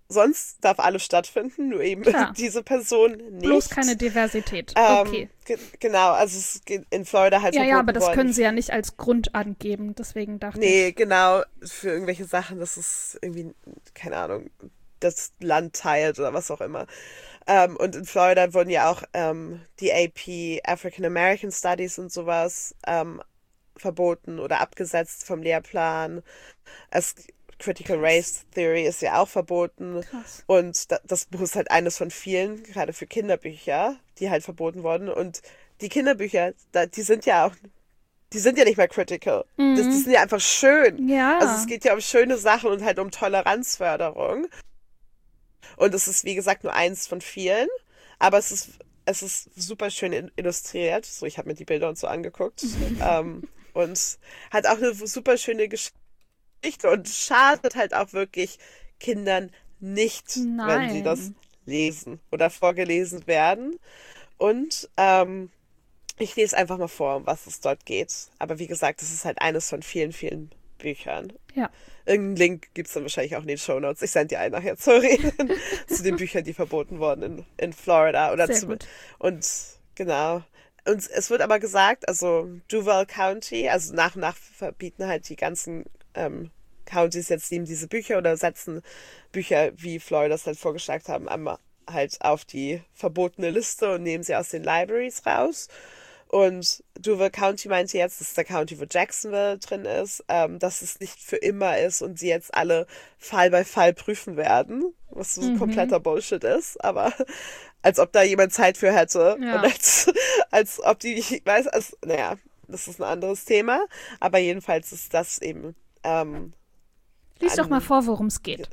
sonst darf alles stattfinden, nur eben Klar. diese Person nicht. Bloß keine Diversität. Okay. Genau, also es geht in Florida halt Ja, verboten aber das worden. können sie ja nicht als Grund angeben, deswegen dachte Nee, ich. genau, für irgendwelche Sachen, das ist irgendwie, keine Ahnung, das Land teilt oder was auch immer. Und in Florida wurden ja auch die AP African American Studies und sowas verboten oder abgesetzt vom Lehrplan. Es, Critical Race Theory ist ja auch verboten. Krass. Und das Buch ist halt eines von vielen, gerade für Kinderbücher, die halt verboten wurden. Und die Kinderbücher, die sind ja auch, die sind ja nicht mehr critical. Die sind ja einfach schön. Ja. Also es geht ja um schöne Sachen und halt um Toleranzförderung. Und es ist, wie gesagt, nur eins von vielen. Aber es ist super schön illustriert. So, ich habe mir die Bilder und so angeguckt. Und hat auch eine super schöne Geschichte und schadet halt auch wirklich Kindern nicht, wenn sie das Nein. lesen oder vorgelesen werden. Und ich lese einfach mal vor, um was es dort geht. Aber wie gesagt, das ist halt eines von vielen, vielen Büchern. Ja. Irgendeinen Link gibt es dann wahrscheinlich auch in den Shownotes. Ich sende dir einen nachher zu reden. Zu den Büchern, die verboten wurden in Florida. Oder Sehr gut. Und genau. Und es wird aber gesagt, also Duval County, also nach und nach verbieten halt die ganzen Counties jetzt eben diese Bücher oder setzen Bücher, wie Florida das halt vorgeschlagen haben, einmal halt auf die verbotene Liste und nehmen sie aus den Libraries raus. Und Duval County meinte jetzt, das ist der County, wo Jacksonville drin ist, dass es nicht für immer ist und sie jetzt alle Fall bei Fall prüfen werden, was so kompletter Bullshit ist, aber als ob da jemand Zeit für hätte Ja. und als ob die, ich weiß, naja, das ist ein anderes Thema, aber jedenfalls ist das eben Lies doch mal vor, worum es geht.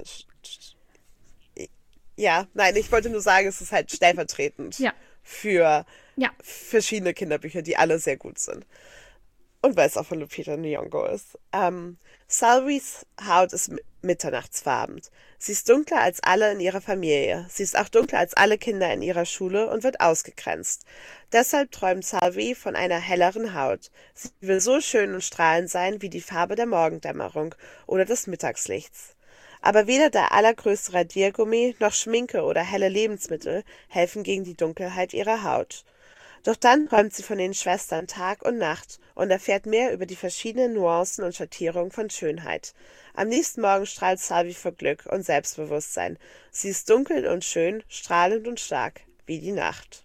ja, nein, ich wollte nur sagen, es ist halt stellvertretend Ja. für Ja. verschiedene Kinderbücher, die alle sehr gut sind. Und weil es auch von Lupita Nyong'o ist. Salvys Haut ist mitternachtsfarben. Sie ist dunkler als alle in ihrer Familie. Sie ist auch dunkler als alle Kinder in ihrer Schule und wird ausgegrenzt. Deshalb träumt Salvi von einer helleren Haut. Sie will so schön und strahlend sein wie die Farbe der Morgendämmerung oder des Mittagslichts. Aber weder der allergrößte Radiergummi noch Schminke oder helle Lebensmittel helfen gegen die Dunkelheit ihrer Haut. Doch dann träumt sie von den Schwestern Tag und Nacht und erfährt mehr über die verschiedenen Nuancen und Schattierungen von Schönheit. Am nächsten Morgen strahlt Salvi vor Glück und Selbstbewusstsein. Sie ist dunkel und schön, strahlend und stark, wie die Nacht.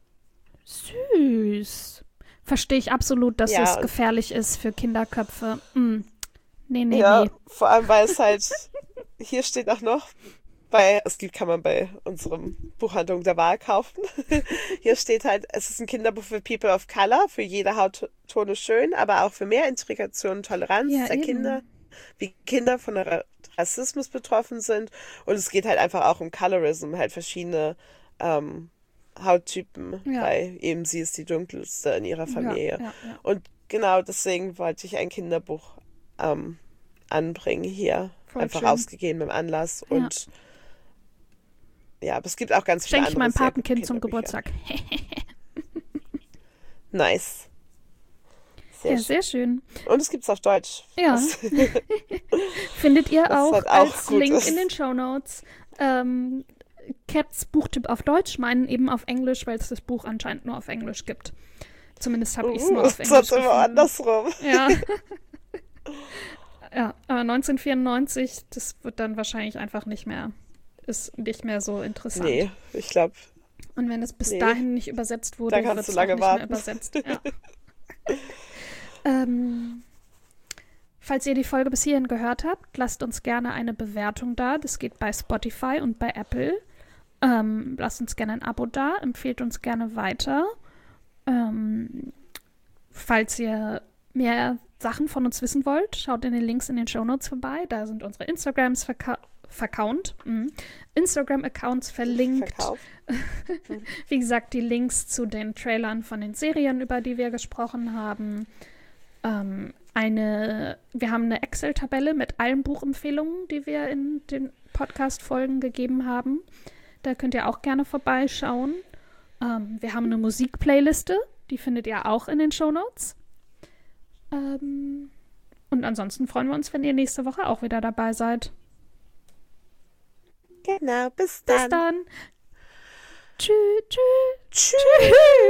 Süß. Verstehe ich absolut, dass Ja, es und- gefährlich ist für Kinderköpfe. Nee. Ja, vor allem, weil es halt, hier steht auch noch, es kann man bei unserem Buchhandlung der Wahl kaufen. Hier steht halt, es ist ein Kinderbuch für People of Color, für jede Hautton ist schön, aber auch für mehr Integration und Toleranz Ja, der eben. Kinder, wie Kinder von Rassismus betroffen sind. Und es geht halt einfach auch um Colorism, halt verschiedene Hauttypen, Ja. weil eben sie ist die dunkelste in ihrer Familie. Ja. Und genau deswegen wollte ich ein Kinderbuch anbringen hier. Voll Einfach schön. rausgegeben im Anlass. Und ja, aber es gibt auch ganz viele Schenke ich andere meinem sehr gute Patenkind zum Kinderbücher. Geburtstag. Nice. Sehr Ja, schön. sehr schön. Und es gibt es auf Deutsch. Ja. Was- Findet ihr Was auch, halt auch als gut Link ist. in den Shownotes. Cats Buchtipp auf Deutsch, meinen eben auf Englisch, weil es das Buch anscheinend nur auf Englisch gibt. Zumindest habe ich es nur auf Das Englisch ist immer gefunden. andersrum. Ja. Ja, aber 1994, das wird dann wahrscheinlich einfach ist nicht mehr so interessant. Nee, ich glaube, Und wenn es bis Nee. dahin nicht übersetzt wurde, Da kannst wird du es lange auch nicht mehr warten. übersetzt. Ja. Falls ihr die Folge bis hierhin gehört habt, lasst uns gerne eine Bewertung da. Das geht bei Spotify und bei Apple. Lasst uns gerne ein Abo da, empfehlt uns gerne weiter. Falls ihr mehr Sachen von uns wissen wollt, schaut in den Links in den Shownotes vorbei. Da sind unsere Instagram-Accounts verlinkt. Verkauf. Wie gesagt, die Links zu den Trailern von den Serien, über die wir gesprochen haben. Wir haben eine Excel-Tabelle mit allen Buchempfehlungen, die wir in den Podcast-Folgen gegeben haben. Da könnt ihr auch gerne vorbeischauen. Wir haben eine Musik-Playliste, die findet ihr auch in den Shownotes. Und ansonsten freuen wir uns, wenn ihr nächste Woche auch wieder dabei seid. Genau, bis Bis dann. dann. Tschüss. Tschüss.